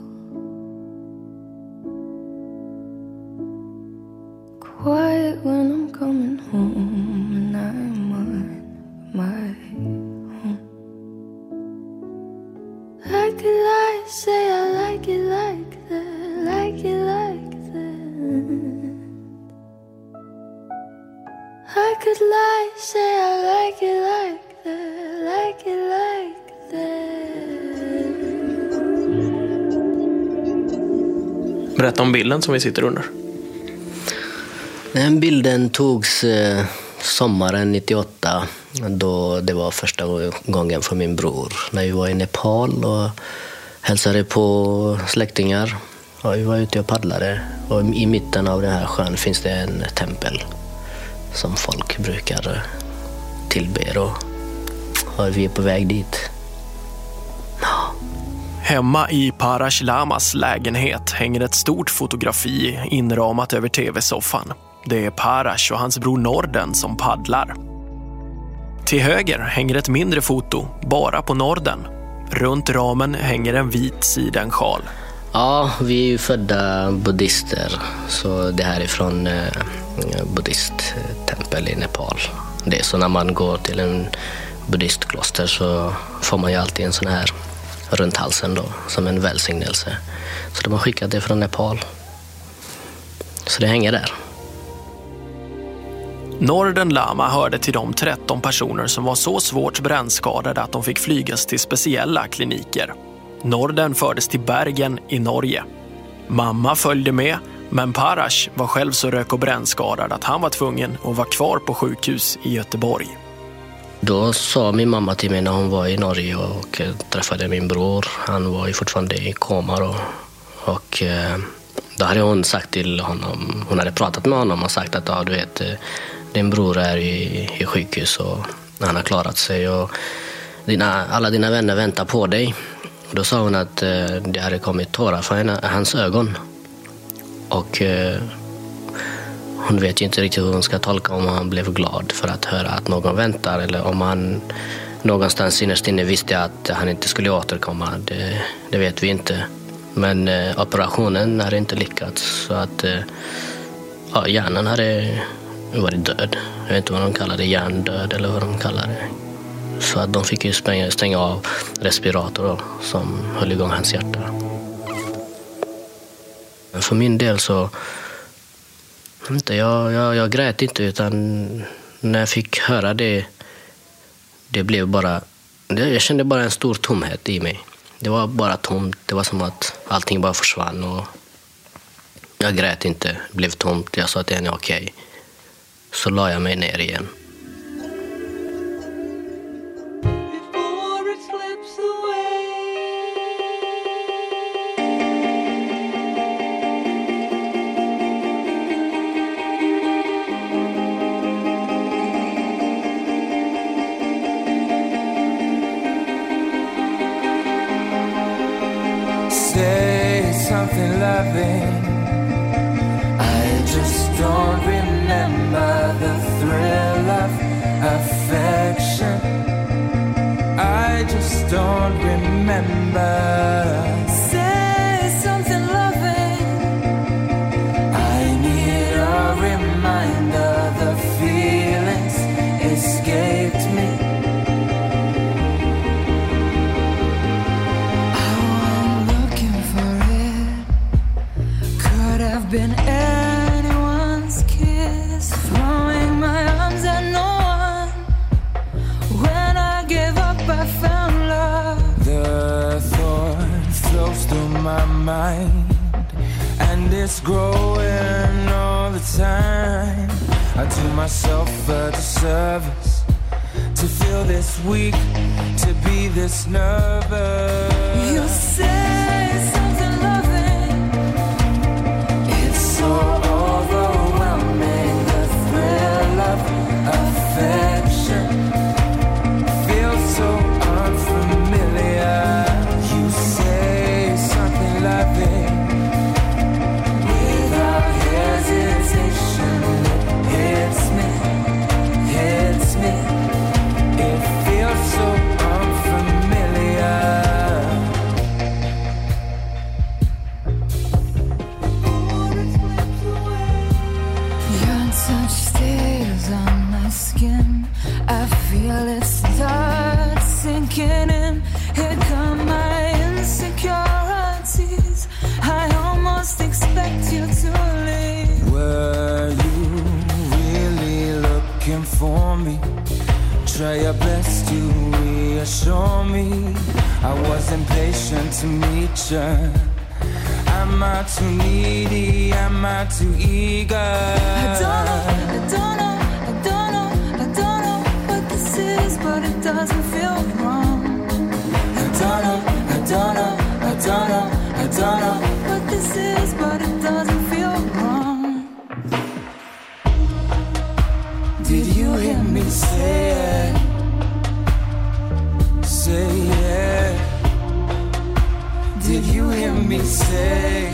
Quiet when I'm coming home and I'm on my own. I could lie, say I like it like that, like it like that. I could lie, say I like it like that, like it like that. Berätta om bilden som vi sitter under. Den bilden togs eh, sommaren nittioåtta, då det var första gången för min bror. När vi var i Nepal och hälsade på släktingar. Och vi var ute och paddlade. Och i mitten av den här sjön finns det en tempel som folk brukar tillbe. Och, och vi är på väg dit. Hemma i Parash Lamas lägenhet hänger ett stort fotografi inramat över tv-soffan. Det är Parash och hans bror Norden som paddlar. Till höger hänger ett mindre foto, bara på Norden. Runt ramen hänger en vit sidensjal. Ja, vi är ju födda buddhister, så det här är från eh, buddhisttempel i Nepal. Det är så när man går till en buddhistkloster så får man ju alltid en sån här runt halsen då, som en välsignelse. Så de har skickat det från Nepal. Så det hänger där. Norden Lama hörde till de tretton personer som var så svårt brännskadade att de fick flygas till speciella kliniker. Norden fördes till Bergen i Norge. Mamma följde med, men Parash var själv så rök- och brännskadad att han var tvungen att vara kvar på sjukhus i Göteborg. Då sa min mamma till mig när hon var i Norge och träffade min bror. Han var ju fortfarande i koma då. Och då hade hon sagt till honom, hon hade pratat med honom och sagt att ja, du vet, din bror är i, i sjukhus och han har klarat sig och dina, alla dina vänner väntar på dig. Och då sa hon att det hade kommit tårar från hans ögon. Och hon vet ju inte riktigt hur hon ska tolka, om han blev glad för att höra att någon väntar eller om han någonstans innerst inne visste att han inte skulle återkomma. Det, det vet vi inte. Men eh, operationen hade inte lyckats, så att eh, ja, hjärnan hade varit död. Jag vet inte vad de kallar det, hjärndöd eller vad de kallar det. Så att de fick ju stänga, stänga av respirator då, som höll igång hans hjärta. Men för min del så Inte, jag, jag, jag grät inte, utan när jag fick höra det, det blev bara, jag kände bara en stor tomhet i mig. Det var bara tomt, det var som att allting bara försvann och jag grät inte, blev tomt. Jag sa till henne okej. Okay. Så la jag mig ner igen. Say something loving. I just don't remember the thrill of affection. I just don't remember. Say something loving. I need a reminder. The feelings escaped me. Been anyone's kiss, throwing my arms at no one. When I gave up, I found love. The thought flows through my mind, and it's growing all the time. I do myself a disservice to feel this weak, to be this nervous. You say something loving. So overwhelming, the thrill of affection feels so unfamiliar. You say something loving without hesitation. It hits me, hits me. It feels so unfamiliar. Touch stays on my skin. I feel it start sinking in. Here come my insecurities. I almost expect you to leave. Were you really looking for me? Try your best to reassure me. I was impatient to meet you. Am I too needy? Am I too eager? I don't know, I don't know, I don't know, I don't know what this is, but it doesn't feel wrong. I don't know, I don't know, I don't know, I don't know what this is, but it doesn't feel wrong. Did you hear me say it? Say it. Did you hear me say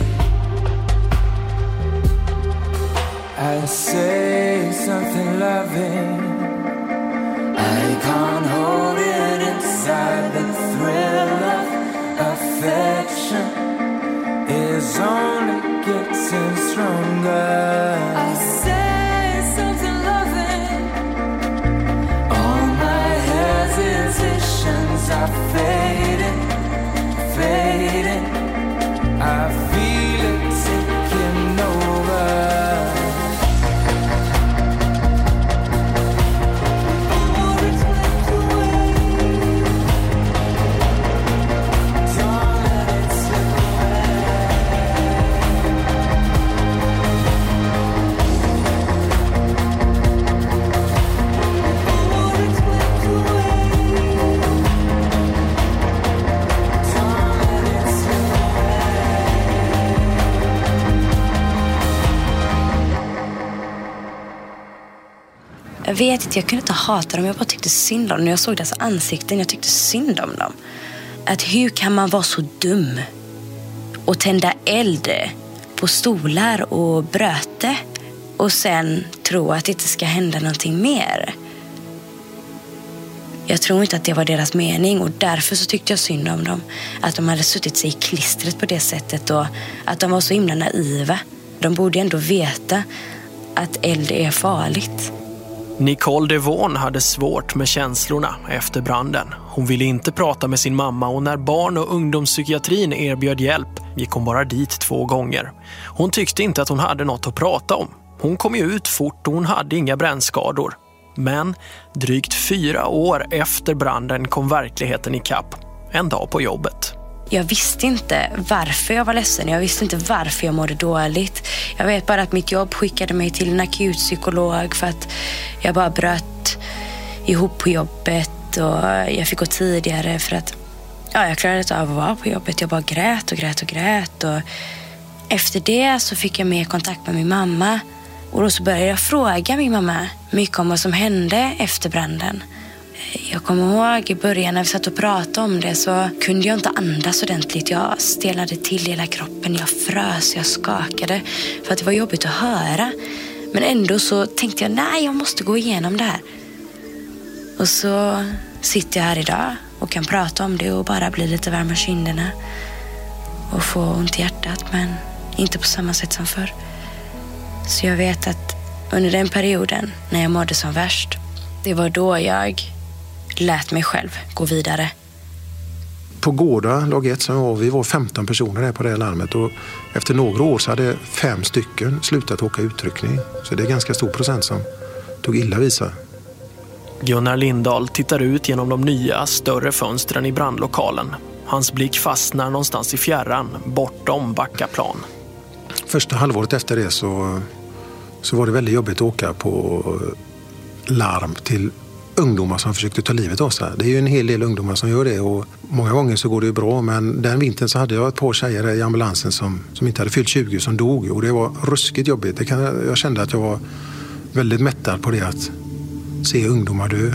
I say something loving? I can't hold it inside. The thrill of affection is only getting stronger. I say something loving. All my hesitations are fading, fading. I feel it taking over. Jag vet inte, jag kunde inte hata dem. Jag bara tyckte synd om dem. När jag såg deras ansikten, jag tyckte synd om dem. Att hur kan man vara så dum och tända eld på stolar och bröte och sen tro att det inte ska hända någonting mer? Jag tror inte att det var deras mening, och därför så tyckte jag synd om dem. Att de hade suttit sig i klistret på det sättet och att de var så himla naiva. De borde ändå veta att eld är farligt. Nicole Devon hade svårt med känslorna efter branden. Hon ville inte prata med sin mamma, och när barn- och ungdomspsykiatrin erbjöd hjälp gick hon bara dit två gånger. Hon tyckte inte att hon hade något att prata om. Hon kom ju ut fort och hon hade inga brännskador. Men drygt fyra år efter branden kom verkligheten i kapp. En dag på jobbet. Jag visste inte varför jag var ledsen. Jag visste inte varför jag mådde dåligt. Jag vet bara att mitt jobb skickade mig till en akutpsykolog för att jag bara bröt ihop på jobbet. Och jag fick gå tidigare för att ja, jag klarade inte av att vara på jobbet. Jag bara grät och grät och grät. Och efter det så fick jag mer kontakt med min mamma. Och då så började jag fråga min mamma mycket om vad som hände efter branden. Jag kommer ihåg i början när vi satt och pratade om det så kunde jag inte andas ordentligt. Jag stelade till hela kroppen, jag frös, jag skakade för att det var jobbigt att höra. Men ändå så tänkte jag, nej jag måste gå igenom det här. Och så sitter jag här idag och kan prata om det och bara bli lite varm i kinderna. Och få ont i hjärtat, men inte på samma sätt som förr. Så jag vet att under den perioden när jag mådde som värst, det var då jag lät mig själv gå vidare. På Gårda, lag ett, som var, vi var femton personer där på det här larmet och efter några år så hade fem stycken slutat åka utryckning. Så det är ganska stor procent som tog illa vid sig. Gunnar Lindahl tittar ut genom de nya, större fönstren i brandlokalen. Hans blick fastnar någonstans i fjärran, bortom Backaplan. Första halvåret efter det så, så var det väldigt jobbigt att åka på larm till ungdomar som försökte ta livet av sig. Det är ju en hel del ungdomar som gör det och många gånger så går det ju bra, men den vintern så hade jag ett par tjejer i ambulansen som, som inte hade fyllt tjugo som dog och det var ruskigt jobbigt. Det kan, jag kände att jag var väldigt mättad på det att se ungdomar dö.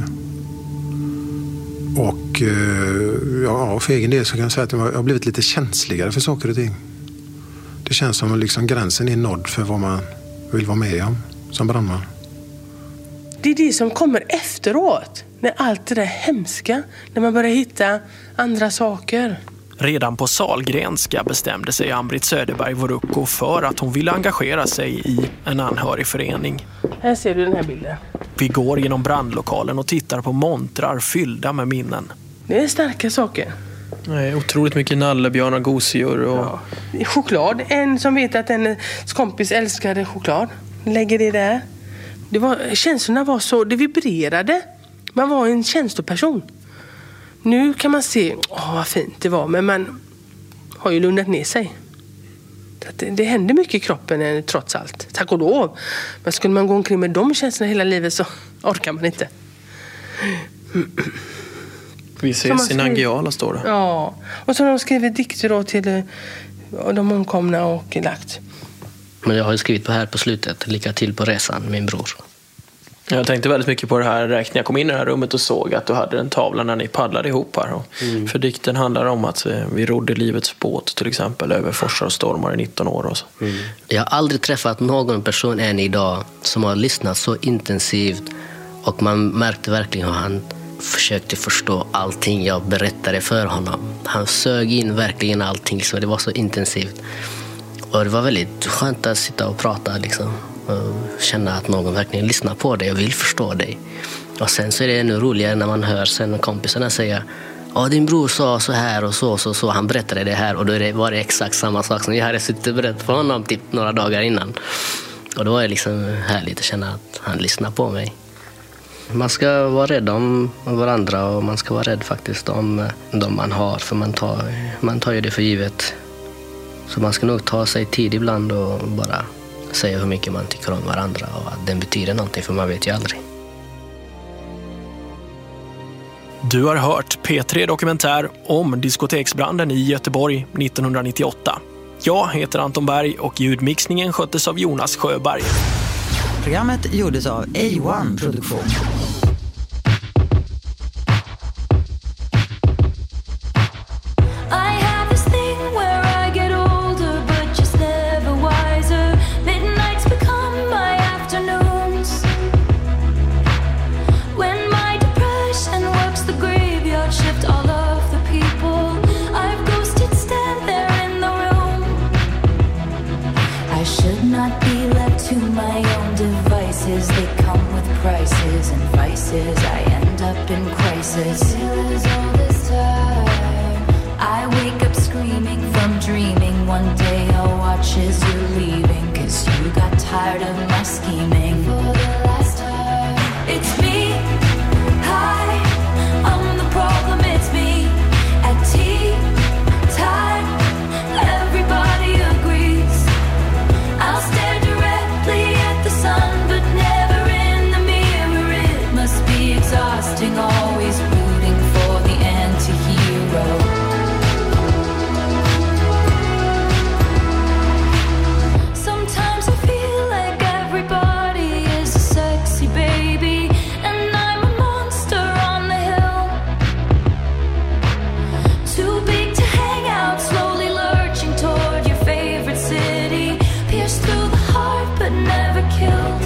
Och ja, för egen del så kan jag säga att jag har blivit lite känsligare för saker och ting. Det känns som att liksom gränsen är nådd för vad man vill vara med om som brandman. Det är det som kommer efteråt. När allt det där hemska. När man börjar hitta andra saker. Redan på Sahlgrenska bestämde sig Ambrit Söderberg Vorukko för att hon ville engagera sig i en anhörigförening. Här ser du den här bilden. Vi går genom brandlokalen och tittar på montrar fyllda med minnen. Det är starka saker. Nej, otroligt mycket nallebjörnar, gosedjur och... Ja. Choklad. En som vet att en kompis älskade choklad. Lägger det där. Det var, känslorna var så... Det vibrerade. Man var en känsloperson. Nu kan man se... Åh, vad fint det var. Men man har ju lugnat ner sig. Det, det händer mycket i kroppen trots allt. Tack och lov. Men skulle man gå omkring med de känslorna hela livet så orkar man inte. Vi ses i Nangijala står det. Ja. Och så har de skrivit dikter då till de omkomna och lagt. Men jag har ju skrivit på här på slutet. Lycka till på resan, min bror. Jag tänkte väldigt mycket på det här när jag kom in i det här rummet och såg att du hade en tavla när ni paddlade ihop här. Mm. För dikten handlar om att vi rodde livets båt till exempel över forsar och stormar i nitton år. Och så. Mm. Jag har aldrig träffat någon person än idag som har lyssnat så intensivt och man märkte verkligen hur han försökte förstå allting jag berättade för honom. Han sög in verkligen allting, så det var så intensivt. Och det var väldigt skönt att sitta och prata liksom. Och känna att någon verkligen lyssnar på dig och vill förstå dig. Och sen så är det ännu roligare när man hör sen kompisarna säga: ja, din bror sa så här och så och så, så. Han berättade det här och då var det exakt samma sak som jag hade suttit och berättat för honom typ några dagar innan. Och då var det liksom härligt att känna att han lyssnar på mig. Man ska vara rädd om varandra och man ska vara rädd faktiskt om de man har, för man tar, man tar ju det för givet. Så man ska nog ta sig tid ibland och bara säga hur mycket man tycker om varandra och att den betyder någonting, för man vet ju aldrig. Du har hört P tre Dokumentär om diskoteksbranden i Göteborg nittonhundranittioåtta. Jag heter Anton Berg och ljudmixningen sköttes av Jonas Sjöberg. Programmet gjordes av A ett Produktion. They come with prices and vices. I end up in crisis. Still is all this time I wait. wake up screaming from dreaming. One day I'll watch as you're leaving, 'cause you got tired of my scheming. For the last time, it's me. Hi, I'm the problem, it's me. At tea time, everybody agrees. I'll stare directly at the sun, but never in the mirror. It must be exhausting, always rooting for the anti-hero. Sometimes I feel like everybody is a sexy baby, and I'm a monster on the hill. Too big to hang out, slowly lurching toward your favorite city. Pierced through the heart but never killed.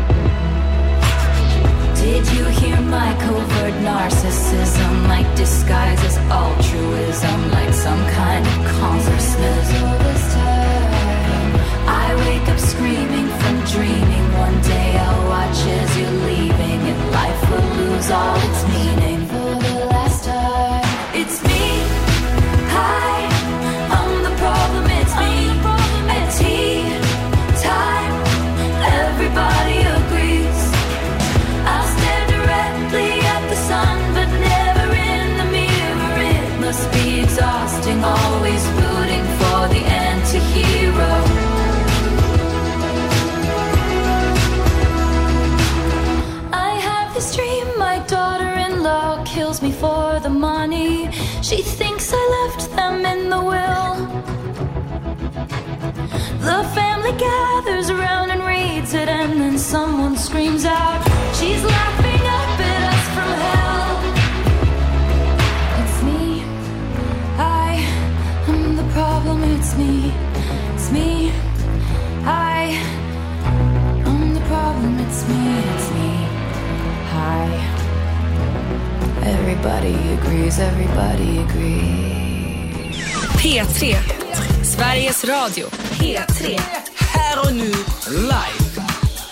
Did you hear my covert narcissism? Like disguise as altruism, like some kind of consciousness. All this time, I wake up screaming from dreaming. One day I'll watch as you're leaving, and life will lose all its meaning. For the last time, it's me. Hi, I'm the problem, it's me. At tea time, everybody agrees. I'll stare directly at the sun, but never in the mirror. It must be exhausting, always rooting for the anti-hero. I have this dream, my daughter-in-law kills me for the money. She thinks I left them in the will. The family gathers around and reads it, and then someone screams out, she's laughing up at us from hell. It's me. I am the problem, it's me. It's me. I am the problem, it's me. It's me. Hi. Everybody agrees, everybody agrees. P tre, Sveriges Radio. P tre, här och nu, live.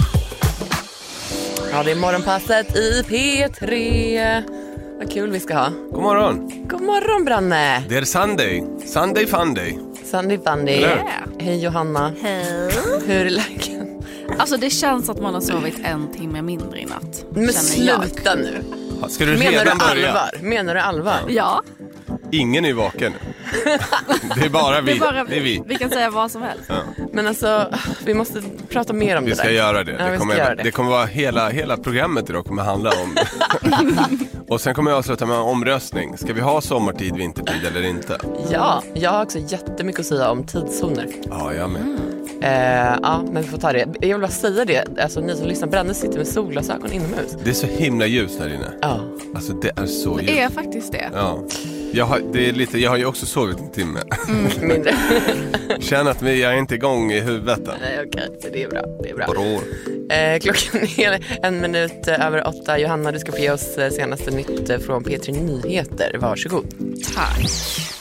Ja, det är morgonpasset i P tre. Vad kul vi ska ha. God morgon. God morgon, Branne. Det är Sunday. Sunday Funday. Sunday Funday. Yeah. Hej, Johanna. Hej. Hur är läget? Alltså, det känns att man har sovit en timme mindre i natt. Men sluta nu. Ska du Menar redan du börja? allvar? Menar du allvar? Ja. Ingen är vaken. Det är bara vi. Det är bara vi. Det är vi. Vi kan säga vad som helst. Ja. Men alltså, vi måste prata mer om Vi det där. ska göra det. Ja, det, vi kommer, ska göra det. det kommer vara hela, hela programmet idag kommer handla om. Och sen kommer jag avsluta med en omröstning. Ska vi ha sommartid, vintertid eller inte? Ja, jag har också jättemycket att säga om tidszoner. Ja, jag med. Mm. Eh, ja, men vi får ta det. Jag vill bara säga det. Alltså, ni som lyssnar, Brände sitter med solglasögon inomhus. Det är så himla ljus här inne. Ja. Alltså det är så ljus. Det är faktiskt det. Ja. Jag har, det är lite, jag har ju också sovit en timme. Mm, mindre. Känner att jag är inte igång i huvudet. Nej, okej. Okay. Det är bra. Det är bra. Bra. Eh, klockan är en minut över åtta. Johanna, du ska få ge oss senaste nytt från P tre Nyheter. Varsågod. Tack.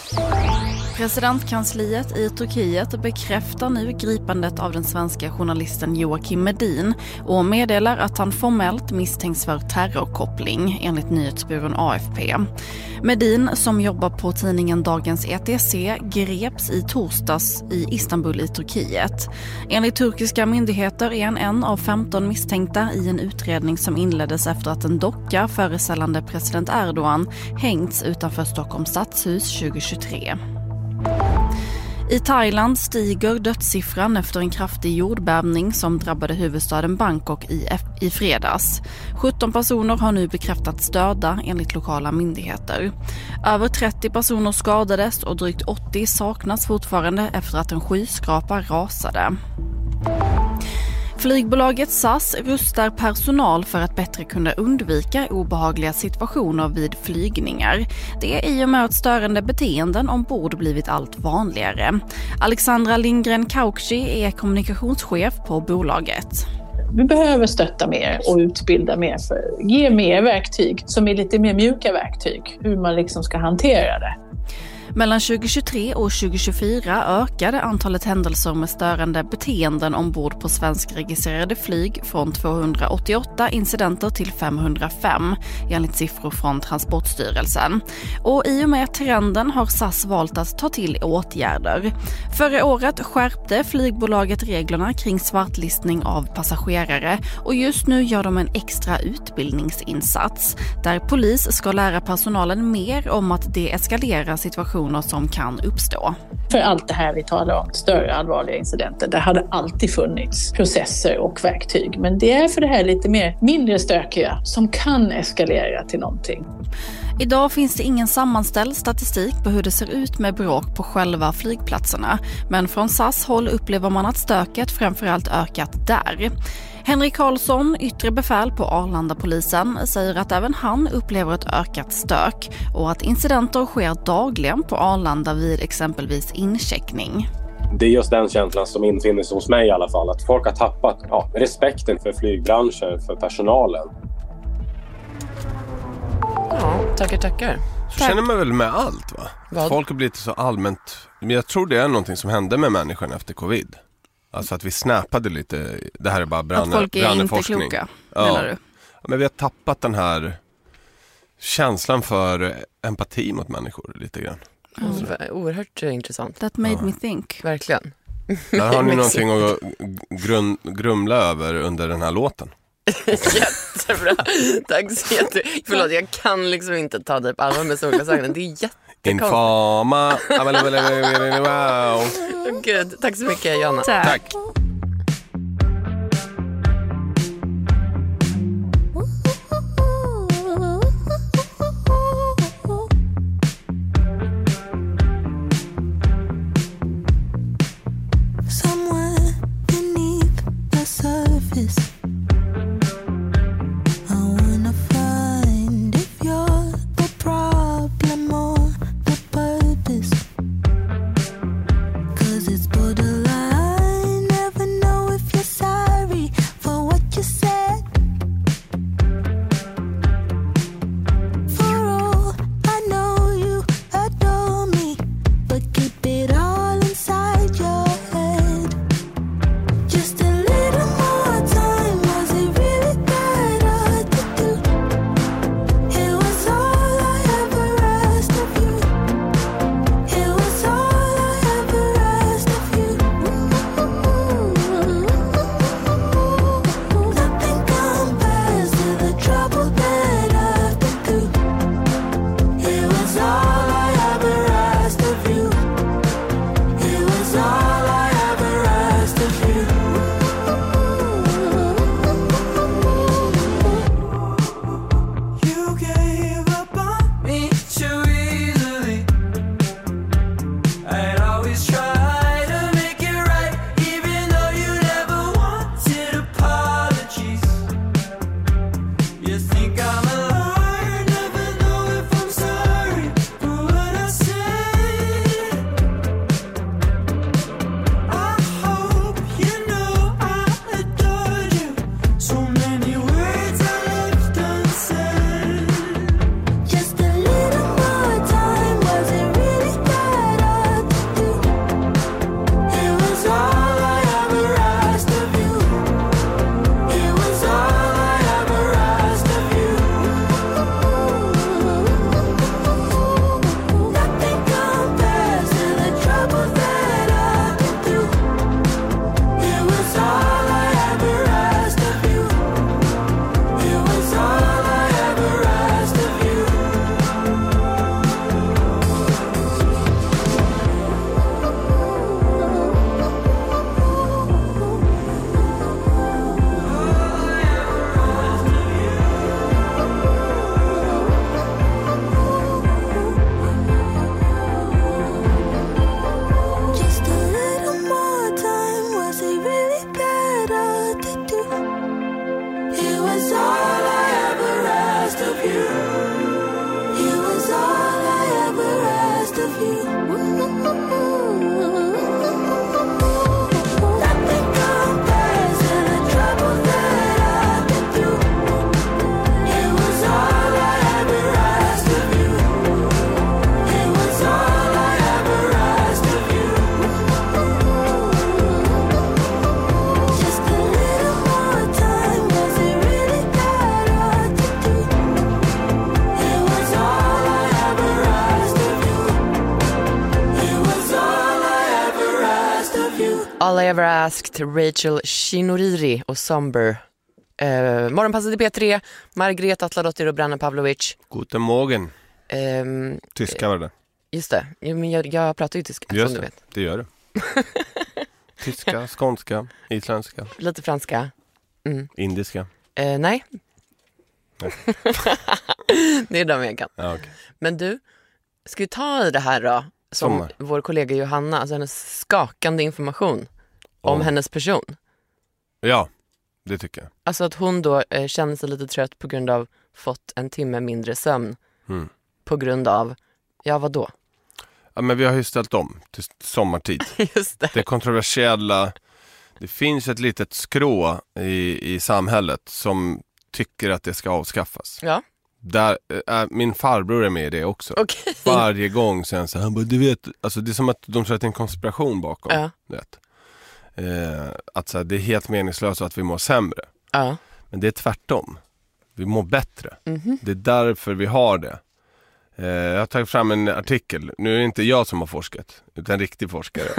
Presidentkansliet i Turkiet bekräftar nu gripandet av den svenska journalisten Joakim Medin och meddelar att han formellt misstänks för terrorkoppling enligt nyhetsbyrån A F P. Medin, som jobbar på tidningen Dagens E T C, greps i torsdags i Istanbul i Turkiet. Enligt turkiska myndigheter är han en av femton misstänkta i en utredning som inleddes efter att en docka föreställande president Erdogan hängts utanför Stockholms stadshus tjugohundratjugotre. I Thailand stiger dödssiffran efter en kraftig jordbävning som drabbade huvudstaden Bangkok i, i fredags. sjutton personer har nu bekräftats döda enligt lokala myndigheter. Över trettio personer skadades och drygt åttio saknas fortfarande efter att en skyskrapa rasade. Flygbolaget S A S rustar personal för att bättre kunna undvika obehagliga situationer vid flygningar. Det är i och med att störande beteenden ombord blivit allt vanligare. Alexandra Lindgren-Kaukshi är kommunikationschef på bolaget. Vi behöver stötta mer och utbilda mer, för ge mer verktyg som är lite mer mjuka verktyg, hur man liksom ska hantera det. Mellan tjugohundratjugotre och tjugohundratjugofyra ökade antalet händelser med störande beteenden ombord på svenskregistrerade flyg från tvåhundraåttioåtta incidenter till femhundrafem enligt siffror från Transportstyrelsen. Och i och med trenden har S A S valt att ta till åtgärder. Förra året skärpte flygbolaget reglerna kring svartlistning av passagerare och just nu gör de en extra utbildningsinsats där polis ska lära personalen mer om att det eskalerar situationer som kan uppstå. För allt det här vi talar om, större allvarliga incidenter, det hade alltid funnits processer och verktyg. Men det är för det här lite mer mindre stökiga som kan eskalera till någonting. Idag finns det ingen sammanställd statistik på hur det ser ut med bråk på själva flygplatserna. Men från S A S håll upplever man att stöket framförallt ökat där. Henrik Karlsson, yttre befäl på Arlandapolisen, säger att även han upplever ett ökat stök och att incidenter sker dagligen på Arlanda vid exempelvis incheckning. Det är just den känslan som infinner sig hos mig i alla fall, att folk har tappat ja, respekten för flygbranschen, för personalen. Ja, tackar, tackar. Så känner man väl med allt, va? Vad? Folk har blivit så allmänt... Men jag tror det är någonting som hände med människan efter covid. Alltså att vi snappade lite... Det här är bara brann, att folk är inte forskning. kloka, ja. menar du? Men vi har tappat den här känslan för empati mot människor lite grann. Mm. Oerhört intressant. That made ja. me think. Verkligen. Där har ni någonting att grun, grumla över under den här låten. Jättebra. Tack så jättemycket. Förlåt, jag kan liksom inte ta dig på allvar med solglasögonen. Det är jättekonstigt. Infama. Wow. Gud, tack så mycket, Jonna. Tack. Tack. Somewhere beneath the surface, I wanna find if you're the problem or the purpose. 'Cause it's borderline, never All I Ever Asked, Rachel Shinoriri och Somber. Eh, morgonpasset i P tre, Margret Atladottir och Branna Pavlovic. Guten Morgen. Eh, Tyska var det. Just det, jag, jag, jag pratar ju tyska Just som du det, vet. det gör du. Tyska, skånska, isländska. Lite franska. Mm. Indiska. Eh, nej. nej. Det är de jag kan. Ja, okay. Men du, ska vi ta i det här då? Som Sommar. Vår kollega Johanna, alltså hennes skakande information om, om hennes person. Ja, det tycker jag. Alltså att hon då eh, känner sig lite trött på grund av fått en timme mindre sömn. Mm. På grund av, ja vad då? Ja, men vi har ju ställt om till sommartid. Just det. Det kontroversiella, det finns ett litet skrå i, i samhället som tycker att det ska avskaffas. Ja. Där, äh, min farbror är med i det också. Okay. Varje gång sen så han bara, du vet, alltså det är som att de tror att det är en konspiration bakom. Ja. Vet. Eh, att så här, det är helt meningslöst att vi mår sämre. Ja. Men det är tvärtom. Vi mår bättre. Mm-hmm. Det är därför vi har det. Eh, jag har tagit fram en artikel. Nu är det inte jag som har forskat, utan en riktig forskare.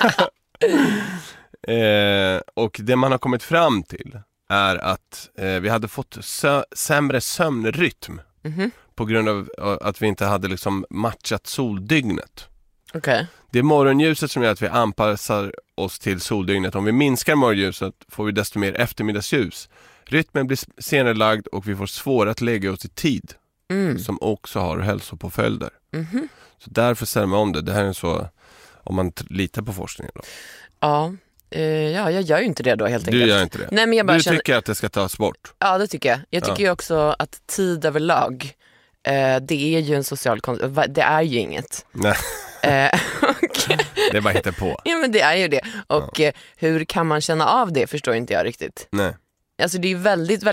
eh, och det man har kommit fram till är att eh, vi hade fått sö- sämre sömnrytm mm-hmm. på grund av att vi inte hade liksom matchat soldygnet. Okay. Det är morgonljuset som gör att vi anpassar oss till soldygnet. Om vi minskar morgonljuset får vi desto mer eftermiddagsljus. Rytmen blir senare lagd och vi får svårare att lägga oss i tid. Mm. Som också har hälsopåföljder. Mm-hmm. Så därför ställer man om det. Det här är så, om man t- litar på forskningen då. Ja, eh, ja, jag gör ju inte det då helt enkelt. Du gör inte det. Nej, men jag bara du känner... tycker att det ska tas bort. Ja, det tycker jag. Jag tycker ja. ju också att tid överlag, eh, det är ju en social kon- det är ju inget. Nej. Eh, och... det är bara hitta på. Ja, men det är ju det. Och ja. eh, hur kan man känna av det förstår inte jag riktigt. Nej. Alltså det är väldigt, väldigt